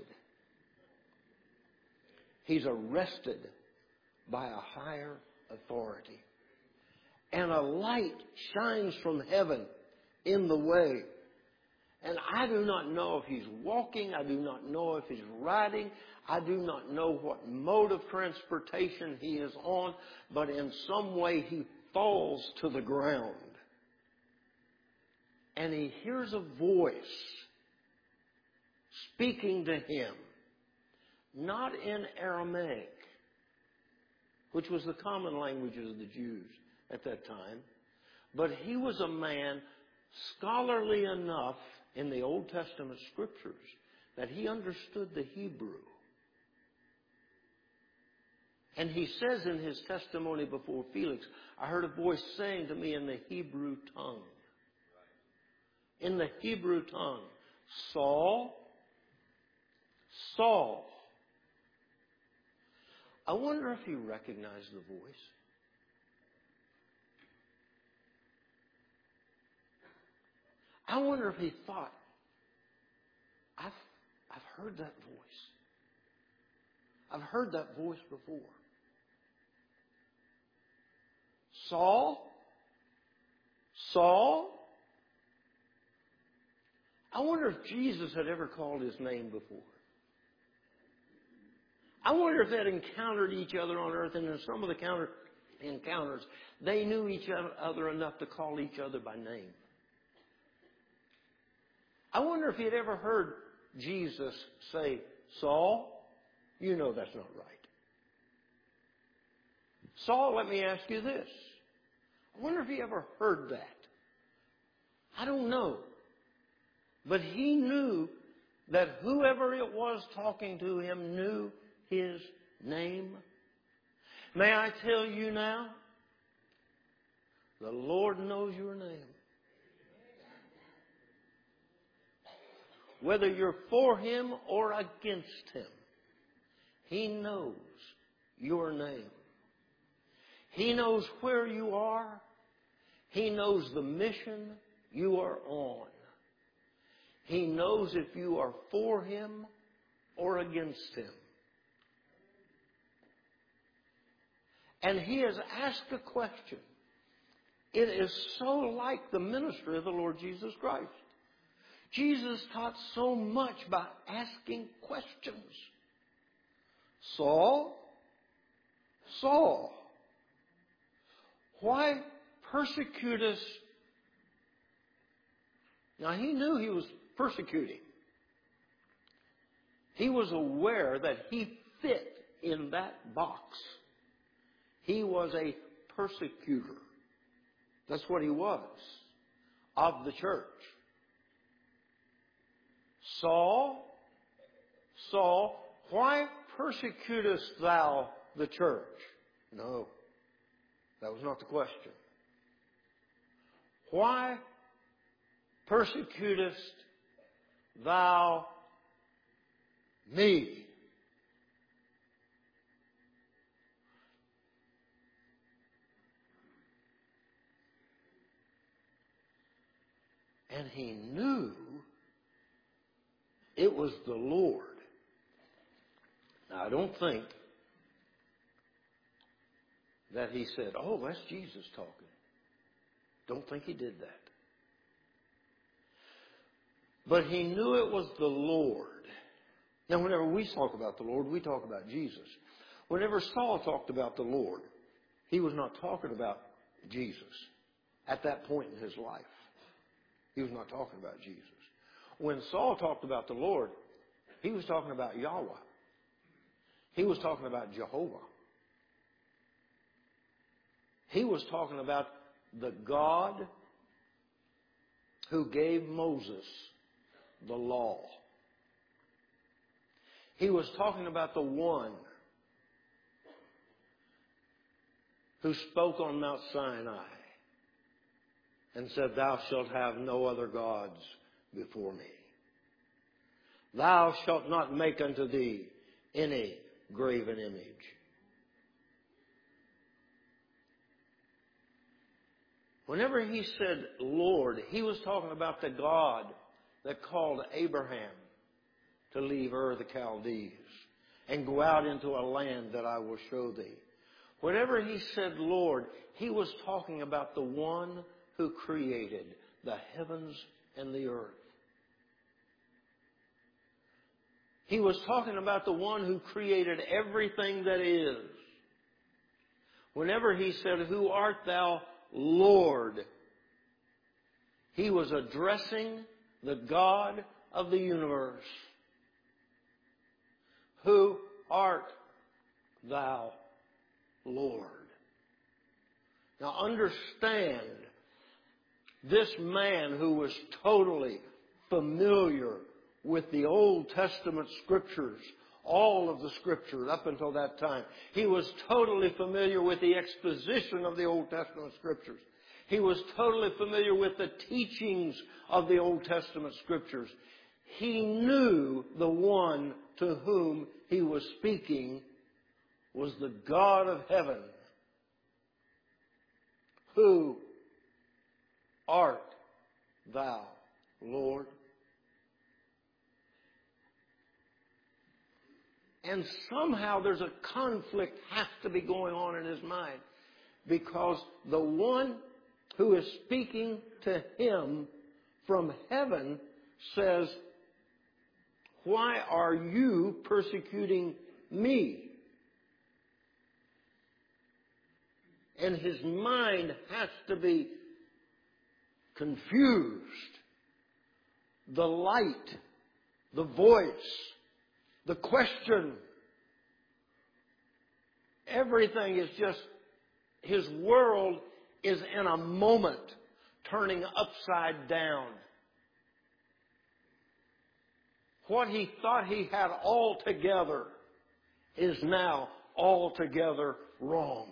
He's arrested by a higher authority. And a light shines from heaven in the way. And I do not know if he's walking. I do not know if he's riding. I do not know what mode of transportation he is on. But in some way he falls to the ground. And he hears a voice speaking to him. Not in Aramaic, which was the common language of the Jews at that time. But he was a man scholarly enough in the Old Testament scriptures that he understood the Hebrew. And he says in his testimony before Felix, I heard a voice saying to me in the Hebrew tongue. In the Hebrew tongue, Saul, Saul. I wonder if he recognized the voice. I wonder if he thought, I've, I've heard that voice. I've heard that voice before. Saul? Saul? I wonder if Jesus had ever called his name before. I wonder if they had encountered each other on earth, and in some of the counter encounters, they knew each other enough to call each other by name. I wonder if he had ever heard Jesus say, Saul, you know that's not right. Saul, let me ask you this. I wonder if he ever heard that. I don't know. But he knew that whoever it was talking to him knew his name. May I tell you now, the Lord knows your name. Whether you're for him or against him, he knows your name. He knows where you are. He knows the mission you are on. He knows if you are for him or against him. And he has asked a question. It is so like the ministry of the Lord Jesus Christ. Jesus taught so much by asking questions. Saul, Saul, why persecutest? Now he knew he was persecuting. He was aware that he fit in that box. He was a persecutor. That's what he was, of the church. Saul, Saul, why persecutest thou the church? No, that was not the question. Why persecutest thou me? And he knew it was the Lord. Now, I don't think that he said, oh, that's Jesus talking. Don't think he did that. But he knew it was the Lord. Now, whenever we talk about the Lord, we talk about Jesus. Whenever Saul talked about the Lord, he was not talking about Jesus at that point in his life. He was not talking about Jesus. When Saul talked about the Lord, he was talking about Yahweh. He was talking about Jehovah. He was talking about the God who gave Moses the law. He was talking about the one who spoke on Mount Sinai and said, thou shalt have no other gods before me. Thou shalt not make unto thee any graven image. Whenever he said Lord, he was talking about the God that called Abraham to leave Ur the Chaldees and go out into a land that I will show thee. Whenever he said Lord, he was talking about the one who created the heavens and the earth. He was talking about the one who created everything that is. Whenever he said, who art thou, Lord? He was addressing the God of the universe. Who art thou, Lord? Now understand, this man who was totally familiar with the Old Testament Scriptures, all of the Scriptures up until that time, he was totally familiar with the exposition of the Old Testament Scriptures. He was totally familiar with the teachings of the Old Testament Scriptures. He knew the one to whom he was speaking was the God of heaven. Who art thou, Lord? And somehow there's a conflict has to be going on in his mind, because the one who is speaking to him from heaven says, "Why are you persecuting me?" And his mind has to be confused. The light, the voice, the question, everything is just, his world is in a moment turning upside down. What he thought he had all together is now altogether wrong.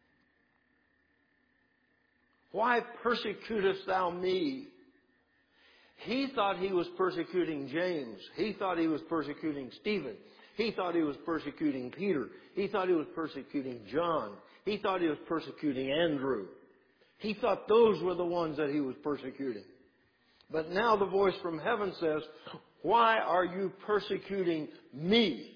Why persecutest thou me? He thought he was persecuting James. He thought he was persecuting Stephen. He thought he was persecuting Peter. He thought he was persecuting John. He thought he was persecuting Andrew. He thought those were the ones that he was persecuting. But now the voice from heaven says, "Why are you persecuting me?"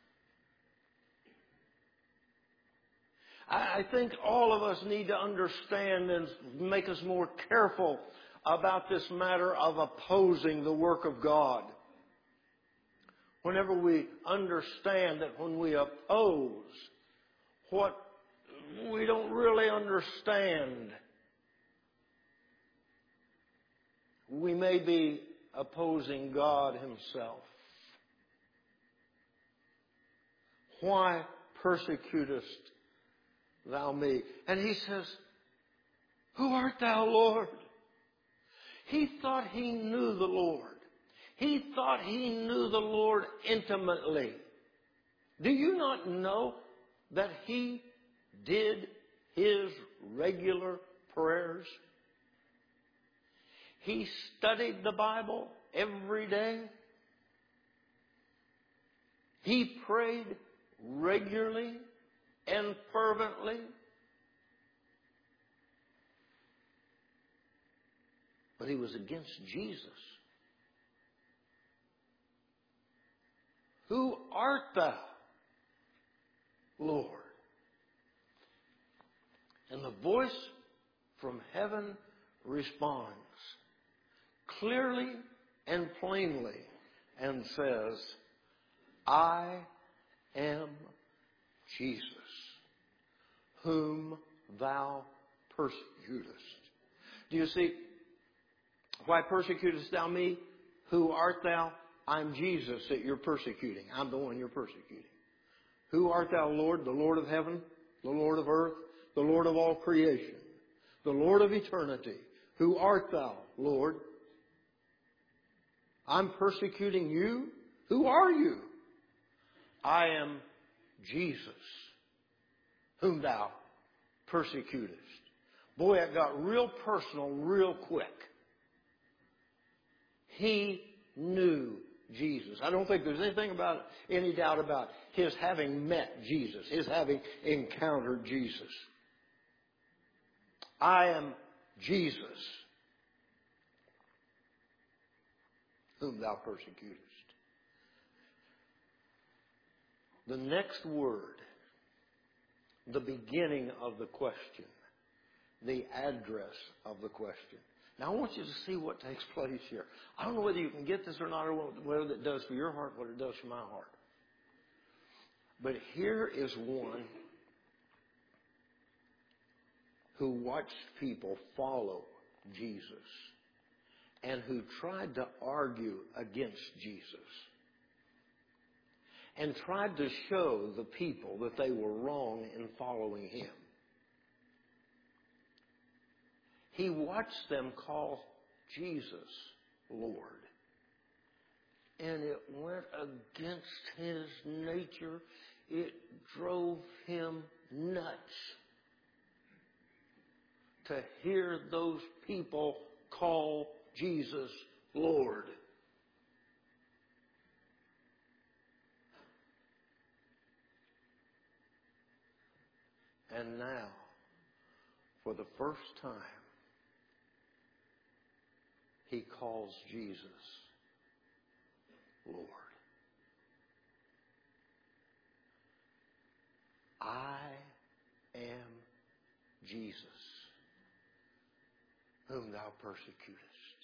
I think all of us need to understand and make us more careful about this matter of opposing the work of God. Whenever we understand that when we oppose what we don't really understand, we may be opposing God Himself. Why persecutest thou me? And he says, "Who art thou, Lord?" He thought he knew the Lord. He thought he knew the Lord intimately. Do you not know that he did his regular prayers? He studied the Bible every day. He prayed regularly and fervently. But he was against Jesus. "Who art thou, Lord?" And the voice from heaven responds clearly and plainly and says, "I am Jesus, whom thou persecutest." Do you see? Why persecutest thou me? Who art thou? I'm Jesus that you're persecuting. I'm the one you're persecuting. Who art thou, Lord? The Lord of heaven, the Lord of earth, the Lord of all creation, the Lord of eternity. Who art thou, Lord? I'm persecuting you? Who are you? I am Jesus, whom thou persecutest. Boy, it got real personal real quick. He knew Jesus. I don't think there's anything about it, any doubt about his having met Jesus, his having encountered Jesus. I am Jesus, whom thou persecutest. The next word, the beginning of the question, the address of the question. Now, I want you to see what takes place here. I don't know whether you can get this or not, or whether it does for your heart, what it does for my heart. But here is one who watched people follow Jesus and who tried to argue against Jesus and tried to show the people that they were wrong in following him. He watched them call Jesus Lord. And it went against his nature. It drove him nuts to hear those people call Jesus Lord. And now, for the first time, he calls Jesus Lord. I am Jesus, whom thou persecutest.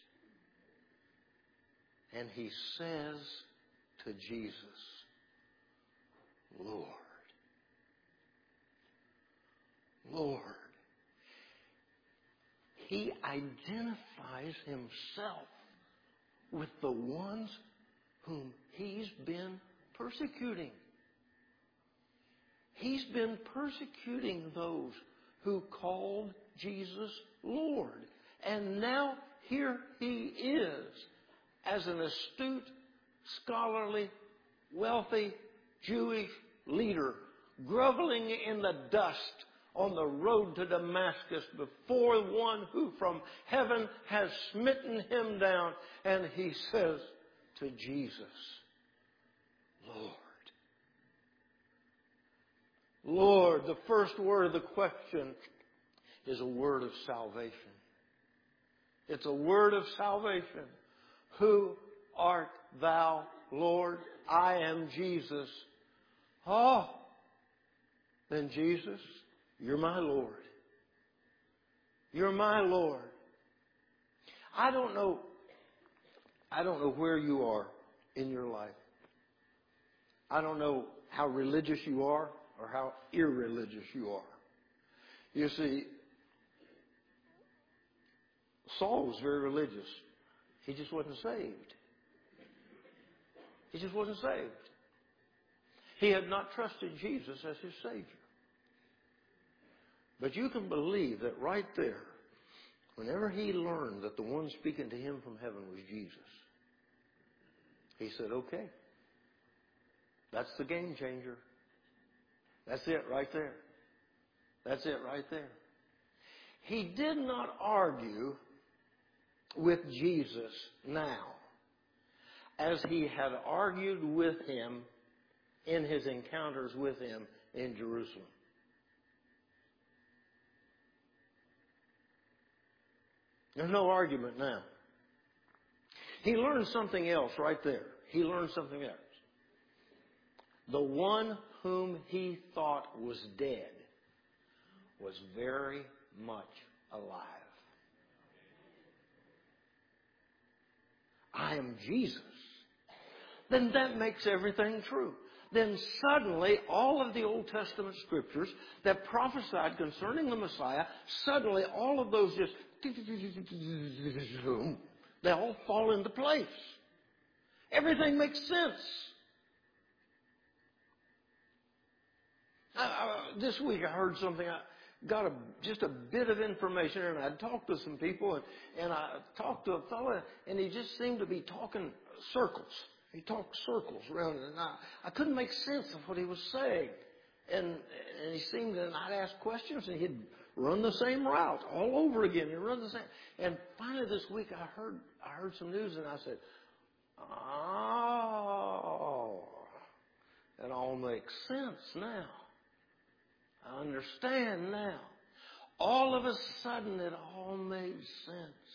And he says to Jesus, Lord. Lord. He identifies himself with the ones whom he's been persecuting. He's been persecuting those who called Jesus Lord. And now here he is, as an astute, scholarly, wealthy Jewish leader, groveling in the dust on the road to Damascus before one who from heaven has smitten him down. And he says to Jesus, Lord. Lord, the first word of the question is a word of salvation. It's a word of salvation. Who art thou, Lord? I am Jesus. Oh, then Jesus, you're my Lord. You're my Lord. I don't know, I don't know where you are in your life. I don't know how religious you are or how irreligious you are. You see, Saul was very religious. He just wasn't saved. He just wasn't saved. He had not trusted Jesus as his Savior. But you can believe that right there, whenever he learned that the one speaking to him from heaven was Jesus, he said, okay, that's the game changer. That's it right there. That's it right there. He did not argue with Jesus now as he had argued with him in his encounters with him in Jerusalem. There's no argument now. He learned something else right there. He learned something else. The one whom he thought was dead was very much alive. I am Jesus. Then that makes everything true. Then suddenly all of the Old Testament scriptures that prophesied concerning the Messiah, suddenly all of those just, they all fall into place. Everything makes sense. I, I, this week I heard something, I got a, just a bit of information, and I talked to some people, and, and I talked to a fellow, and he just seemed to be talking circles. He talked circles around it, and I, I couldn't make sense of what he was saying. And, and he seemed, and I'd ask questions, and he'd run the same route all over again. He'd run the same. And finally this week I heard, I heard some news, and I said, oh, it all makes sense now. I understand now. All of a sudden, it all made sense.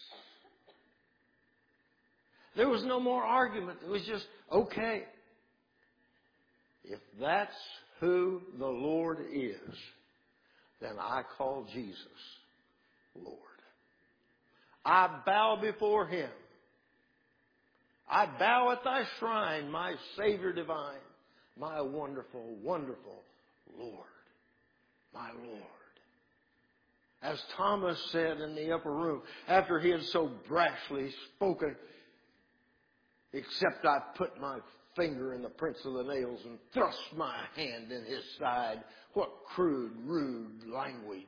There was no more argument. It was just, okay, if that's who the Lord is, then I call Jesus Lord. I bow before him. I bow at thy shrine, my Savior divine, my wonderful, wonderful Lord. My Lord. As Thomas said in the upper room, after he had so brashly spoken, except I put my finger in the prints of the nails and thrust my hand in his side. What crude, rude language.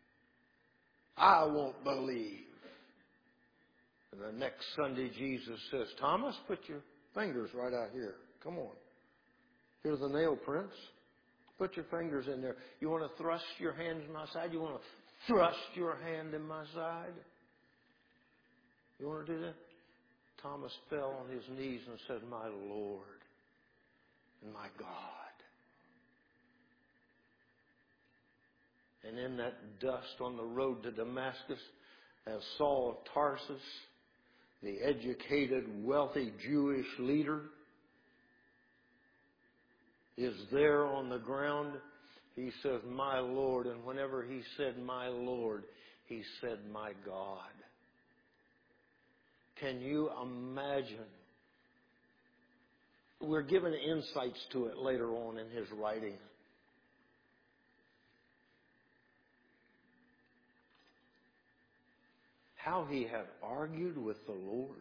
I won't believe. And the next Sunday Jesus says, Thomas, put your fingers right out here. Come on. Here's the nail prints. Put your fingers in there. You want to thrust your hand in my side? You want to thrust your hand in my side? You want to do that? Thomas fell on his knees and said, my Lord and my God. And in that dust on the road to Damascus, as Saul of Tarsus, the educated, wealthy Jewish leader, is there on the ground. He says, my Lord. And whenever he said, my Lord, he said, my God. Can you imagine? We're given insights to it later on in his writing. How he had argued with the Lord.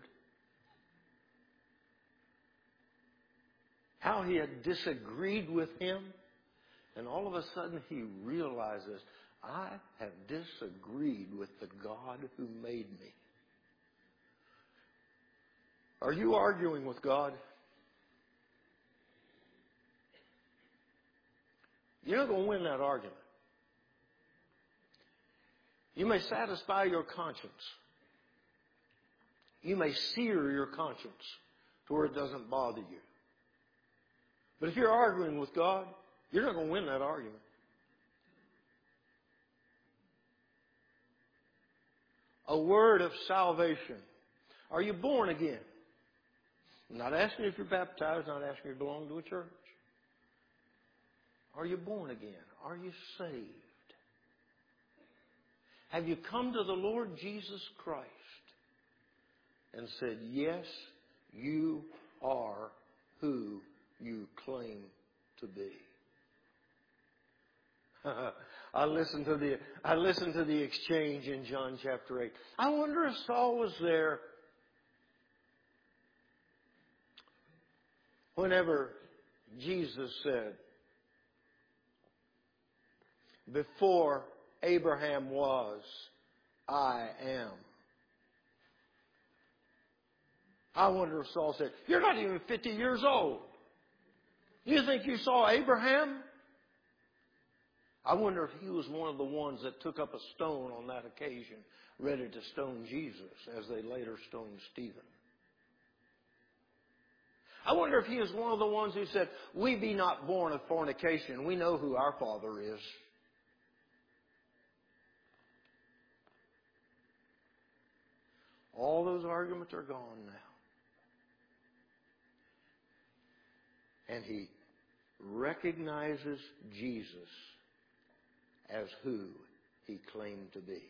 How he had disagreed with him. And all of a sudden he realizes, I have disagreed with the God who made me. Are you arguing with God? You're not going to win that argument. You may satisfy your conscience. You may sear your conscience to where it doesn't bother you. But if you're arguing with God, you're not going to win that argument. A word of salvation. Are you born again? I'm not asking if you're baptized, not asking if you belong to a church. Are you born again? Are you saved? Have you come to the Lord Jesus Christ and said, yes, you are who you claim to be? I listened to the I listened to the exchange in John chapter eight. I wonder if Saul was there whenever Jesus said, before Abraham was, I am. I wonder if Saul said, you're not even fifty years old. You think you saw Abraham? I wonder if he was one of the ones that took up a stone on that occasion, ready to stone Jesus, as they later stoned Stephen. I wonder if he was one of the ones who said, we be not born of fornication. We know who our Father is. All those arguments are gone now. And he recognizes Jesus as who he claimed to be.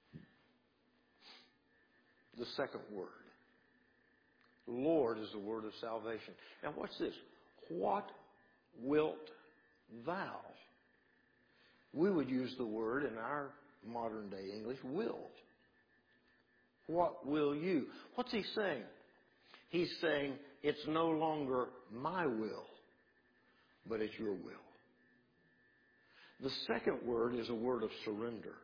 The second word. Lord is the word of salvation. Now what's this? What wilt thou? We would use the word in our modern day English, wilt. What will you? What's he saying? He's saying it's no longer my will, but it's your will. The second word is a word of surrender.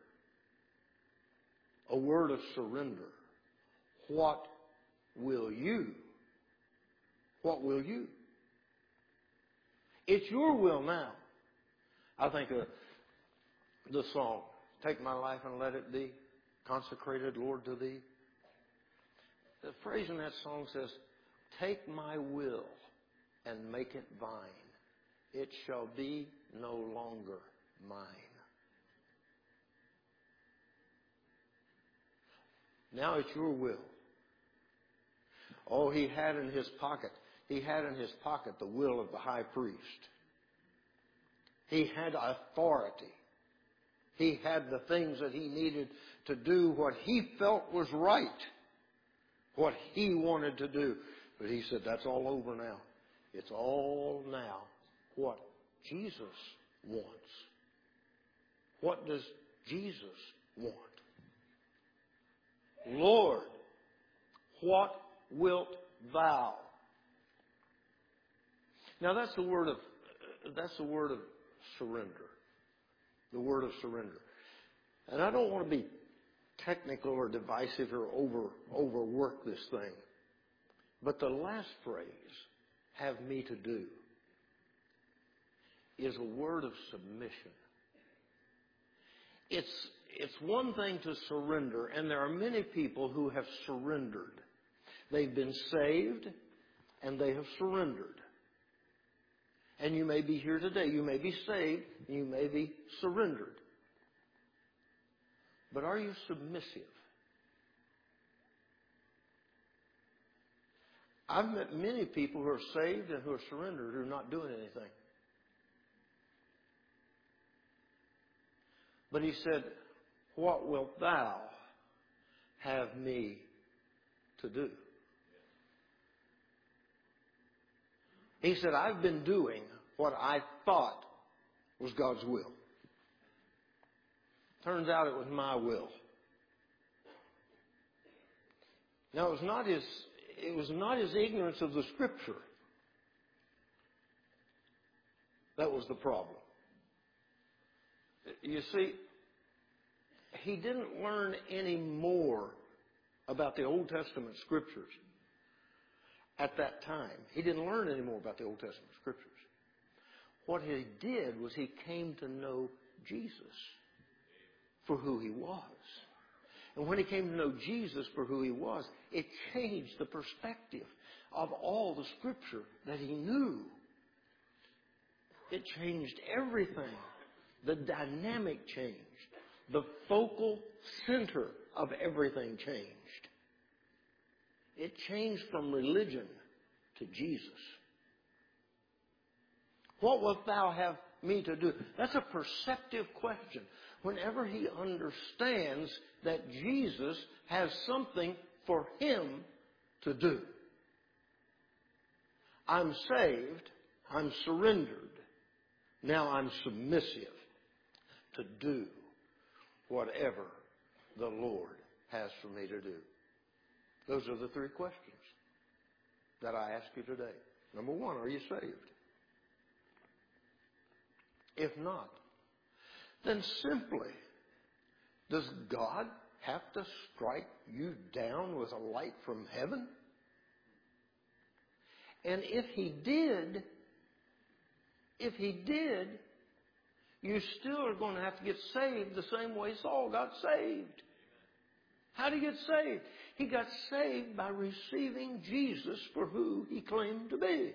A word of surrender. What will you? What will you? It's your will now. I think of the song, take my life and let it be consecrated, Lord, to thee. The phrase in that song says, take my will and make it thine. It shall be no longer mine. Now it's your will. Oh, he had in his pocket, he had in his pocket the will of the high priest. He had authority. He had the things that he needed to do what he felt was right, what he wanted to do. But he said, that's all over now. It's all now what Jesus wants. What does Jesus want? Lord, what wilt thou? Now that's the word of that's the word of surrender. The word of surrender. And I don't want to be technical or divisive or over overwork this thing. But the last phrase, have me to do, is a word of submission. It's, it's one thing to surrender, and there are many people who have surrendered. They've been saved, and they have surrendered. And you may be here today. You may be saved, and you may be surrendered. But are you submissive? I've met many people who are saved and who are surrendered who are not doing anything. But he said, what wilt thou have me to do? He said, I've been doing what I thought was God's will. Turns out it was my will. Now, it was not his, it was not his ignorance of the Scripture that was the problem. You see, he didn't learn any more about the Old Testament Scriptures at that time. He didn't learn any more about the Old Testament Scriptures. What he did was he came to know Jesus for who he was. And when he came to know Jesus for who he was, it changed the perspective of all the Scripture that he knew. It changed everything. The dynamic changed. The focal center of everything changed. It changed from religion to Jesus. What wilt thou have me to do? That's a perceptive question. Whenever he understands that Jesus has something for him to do. I'm saved. I'm surrendered. Now I'm submissive to do whatever the Lord has for me to do. Those are the three questions that I ask you today. Number one, are you saved? If not, then simply, does God have to strike you down with a light from heaven? And if he did, if he did, you still are going to have to get saved the same way Saul got saved. How did he get saved? He got saved by receiving Jesus for who he claimed to be.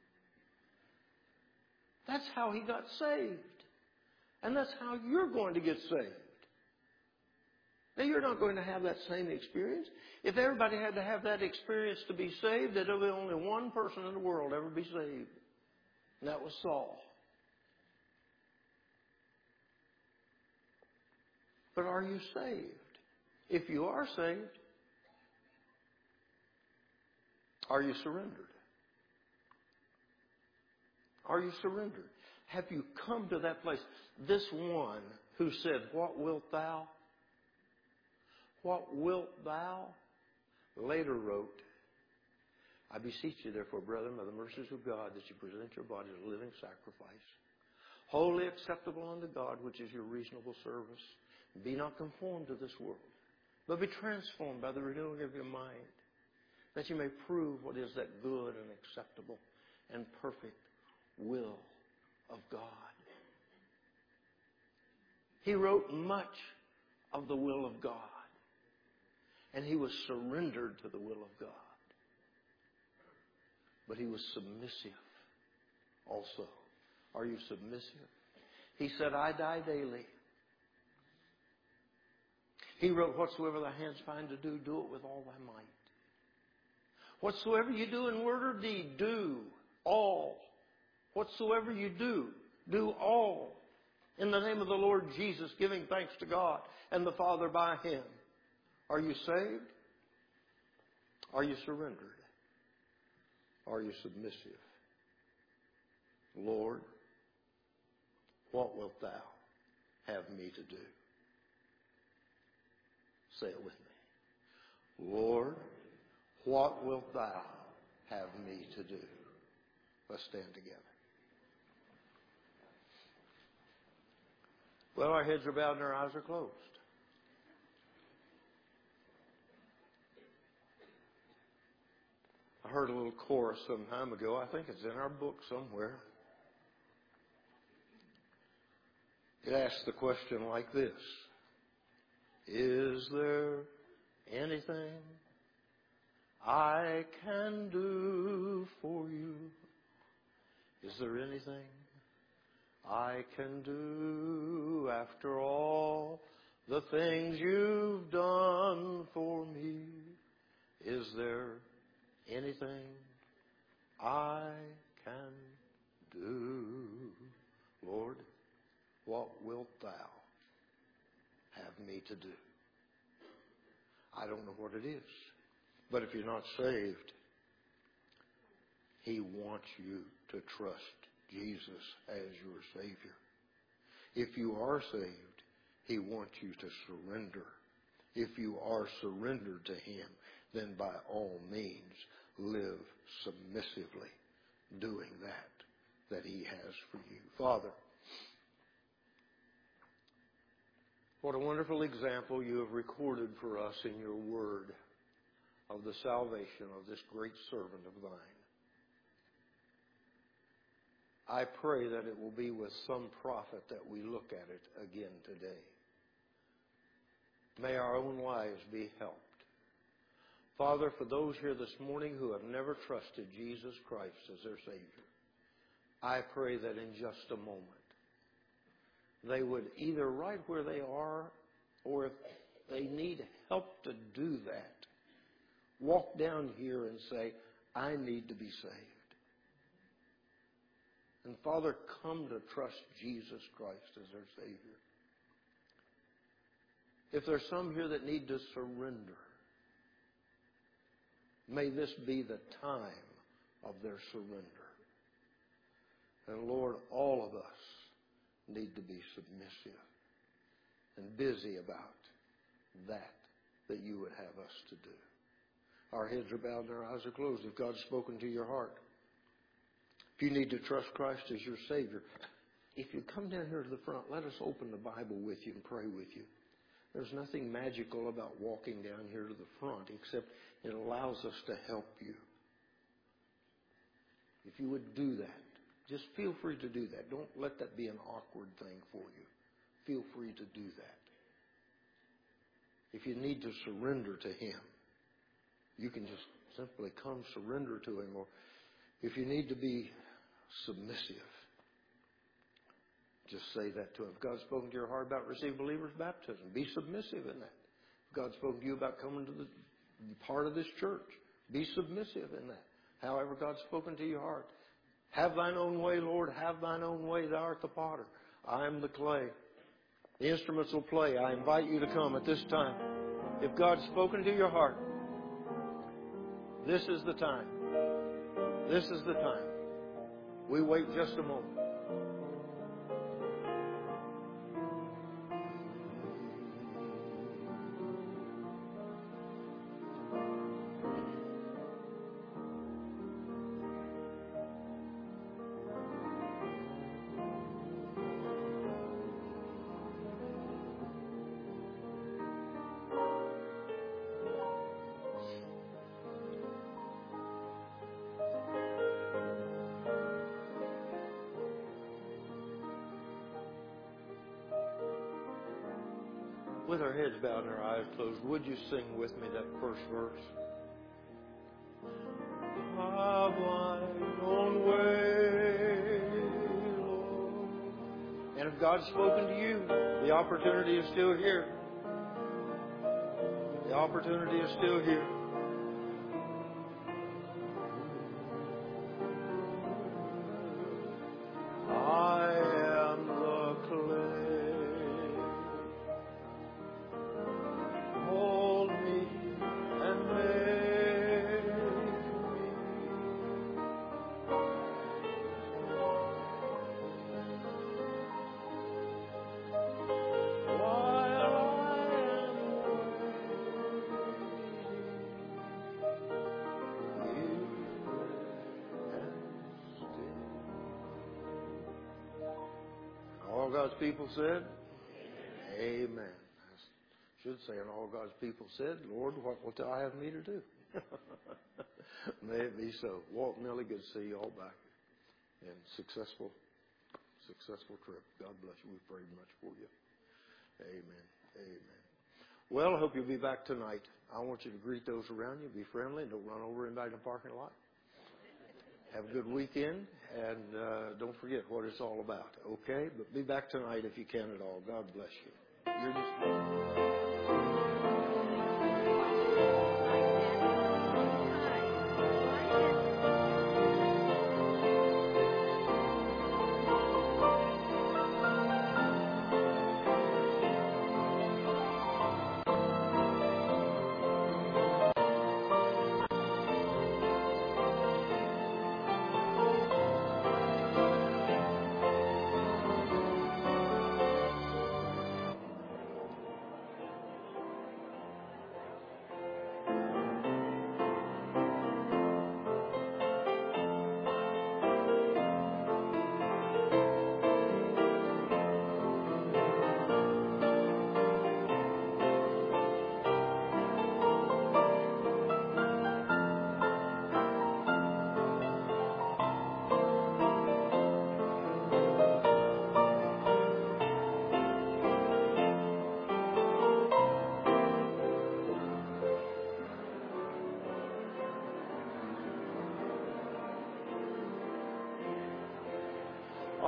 That's how he got saved. And that's how you're going to get saved. Now, you're not going to have that same experience. If everybody had to have that experience to be saved, there'd be only one person in the world ever be saved. And that was Saul. But are you saved? If you are saved, are you surrendered? Are you surrendered? Have you come to that place? This one who said, what wilt thou? What wilt thou? Later wrote, I beseech you, therefore, brethren, by the mercies of God, that you present your body as a living sacrifice, wholly acceptable unto God, which is your reasonable service. Be not conformed to this world, but be transformed by the renewing of your mind, that you may prove what is that good and acceptable and perfect will of God. He wrote much of the will of God, and he was surrendered to the will of God. But he was submissive also. Are you submissive? He said, I die daily. He wrote, whatsoever thy hands find to do, do it with all thy might. Whatsoever you do in word or deed, do all. Whatsoever you do, do all. In the name of the Lord Jesus, giving thanks to God and the Father by him. Are you saved? Are you surrendered? Are you submissive? Lord, what wilt thou have me to do? Say it with me. Lord, what wilt thou have me to do? Let's stand together. Well, our heads are bowed and our eyes are closed. I heard a little chorus some time ago. I think it's in our book somewhere. It asks the question like this. Is there anything I can do for you? Is there anything I can do after all the things you've done for me? Is there anything I can do, Lord, what wilt thou have me to do? I don't know what it is. But if you're not saved, He wants you to trust Jesus as your Savior. If you are saved, He wants you to surrender. If you are surrendered to Him, then by all means live submissively doing that that He has for you. Father, what a wonderful example you have recorded for us in your word of the salvation of this great servant of thine. I pray that it will be with some profit that we look at it again today. May our own lives be helped. Father, for those here this morning who have never trusted Jesus Christ as their Savior, I pray that in just a moment they would either right where they are, or if they need help to do that, walk down here and say, I need to be saved. And Father, come to trust Jesus Christ as their Savior. If there's some here that need to surrender, may this be the time of their surrender. And Lord, all of us need to be submissive and busy about that that you would have us to do. Our heads are bowed and our eyes are closed. If God's spoken to your heart, if you need to trust Christ as your Savior, if you come down here to the front, let us open the Bible with you and pray with you. There's nothing magical about walking down here to the front, except it allows us to help you. If you would do that, just feel free to do that. Don't let that be an awkward thing for you. Feel free to do that. If you need to surrender to Him, you can just simply come surrender to Him. Or if you need to be submissive, just say that to Him. If God's spoken to your heart about receiving believers' baptism, be submissive in that. If God's spoken to you about coming to the part of this church, be submissive in that. However God's spoken to your heart, have thine own way, Lord, have thine own way. Thou art the potter. I am the clay. The instruments will play. I invite you to come at this time. If God's spoken to your heart, this is the time. This is the time. We wait just a moment. With our heads bowed and our eyes closed, would you sing with me that first verse? Have thine own way, Lord. And if God's spoken to you, the opportunity is still here. The opportunity is still here. All God's people said, Amen. Amen. I should say, and all God's people said, Lord, what wilt thou have me to do? May it be so. Walt, Nellie, good to see you all back. And successful, successful trip. God bless you. We pray much for you. Amen. Amen. Well, I hope you'll be back tonight. I want you to greet those around you. Be friendly. Don't run over anybody in the parking lot. Have a good weekend, and uh, don't forget what it's all about, okay? But be back tonight if you can at all. God bless you. You're dismissed.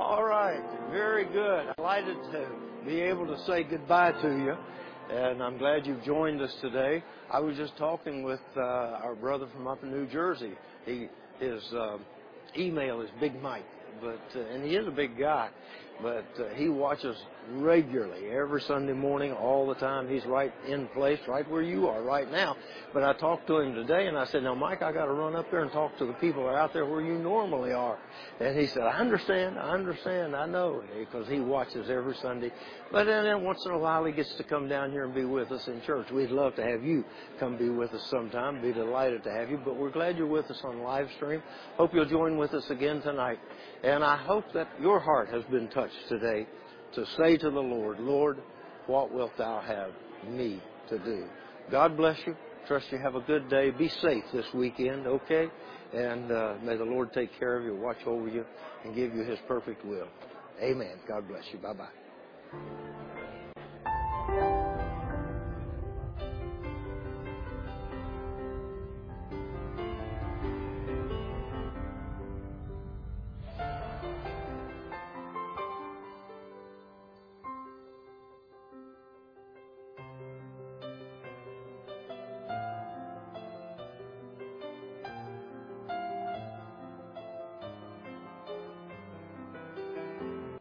All right. Very good. Delighted to be able to say goodbye to you. And I'm glad you've joined us today. I was just talking with uh, our brother from up in New Jersey. He, his uh, email is Big Mike, but uh, and he is a big guy. But uh, he watches regularly, every Sunday morning, all the time. He's right in place, right where you are right now. But I talked to him today, and I said, now, Mike, I got to run up there and talk to the people that are out there where you normally are. And he said, I understand, I understand, I know, because he watches every Sunday. But then, then once in a while, he gets to come down here and be with us in church. We'd love to have you come be with us sometime. Be delighted to have you. But we're glad you're with us on live stream. Hope you'll join with us again tonight. And I hope that your heart has been touched today to say to the Lord, Lord, what wilt thou have me to do? God bless you. Trust you have a good day. Be safe this weekend, okay? And uh, may the Lord take care of you, watch over you, and give you his perfect will. Amen. God bless you. Bye-bye.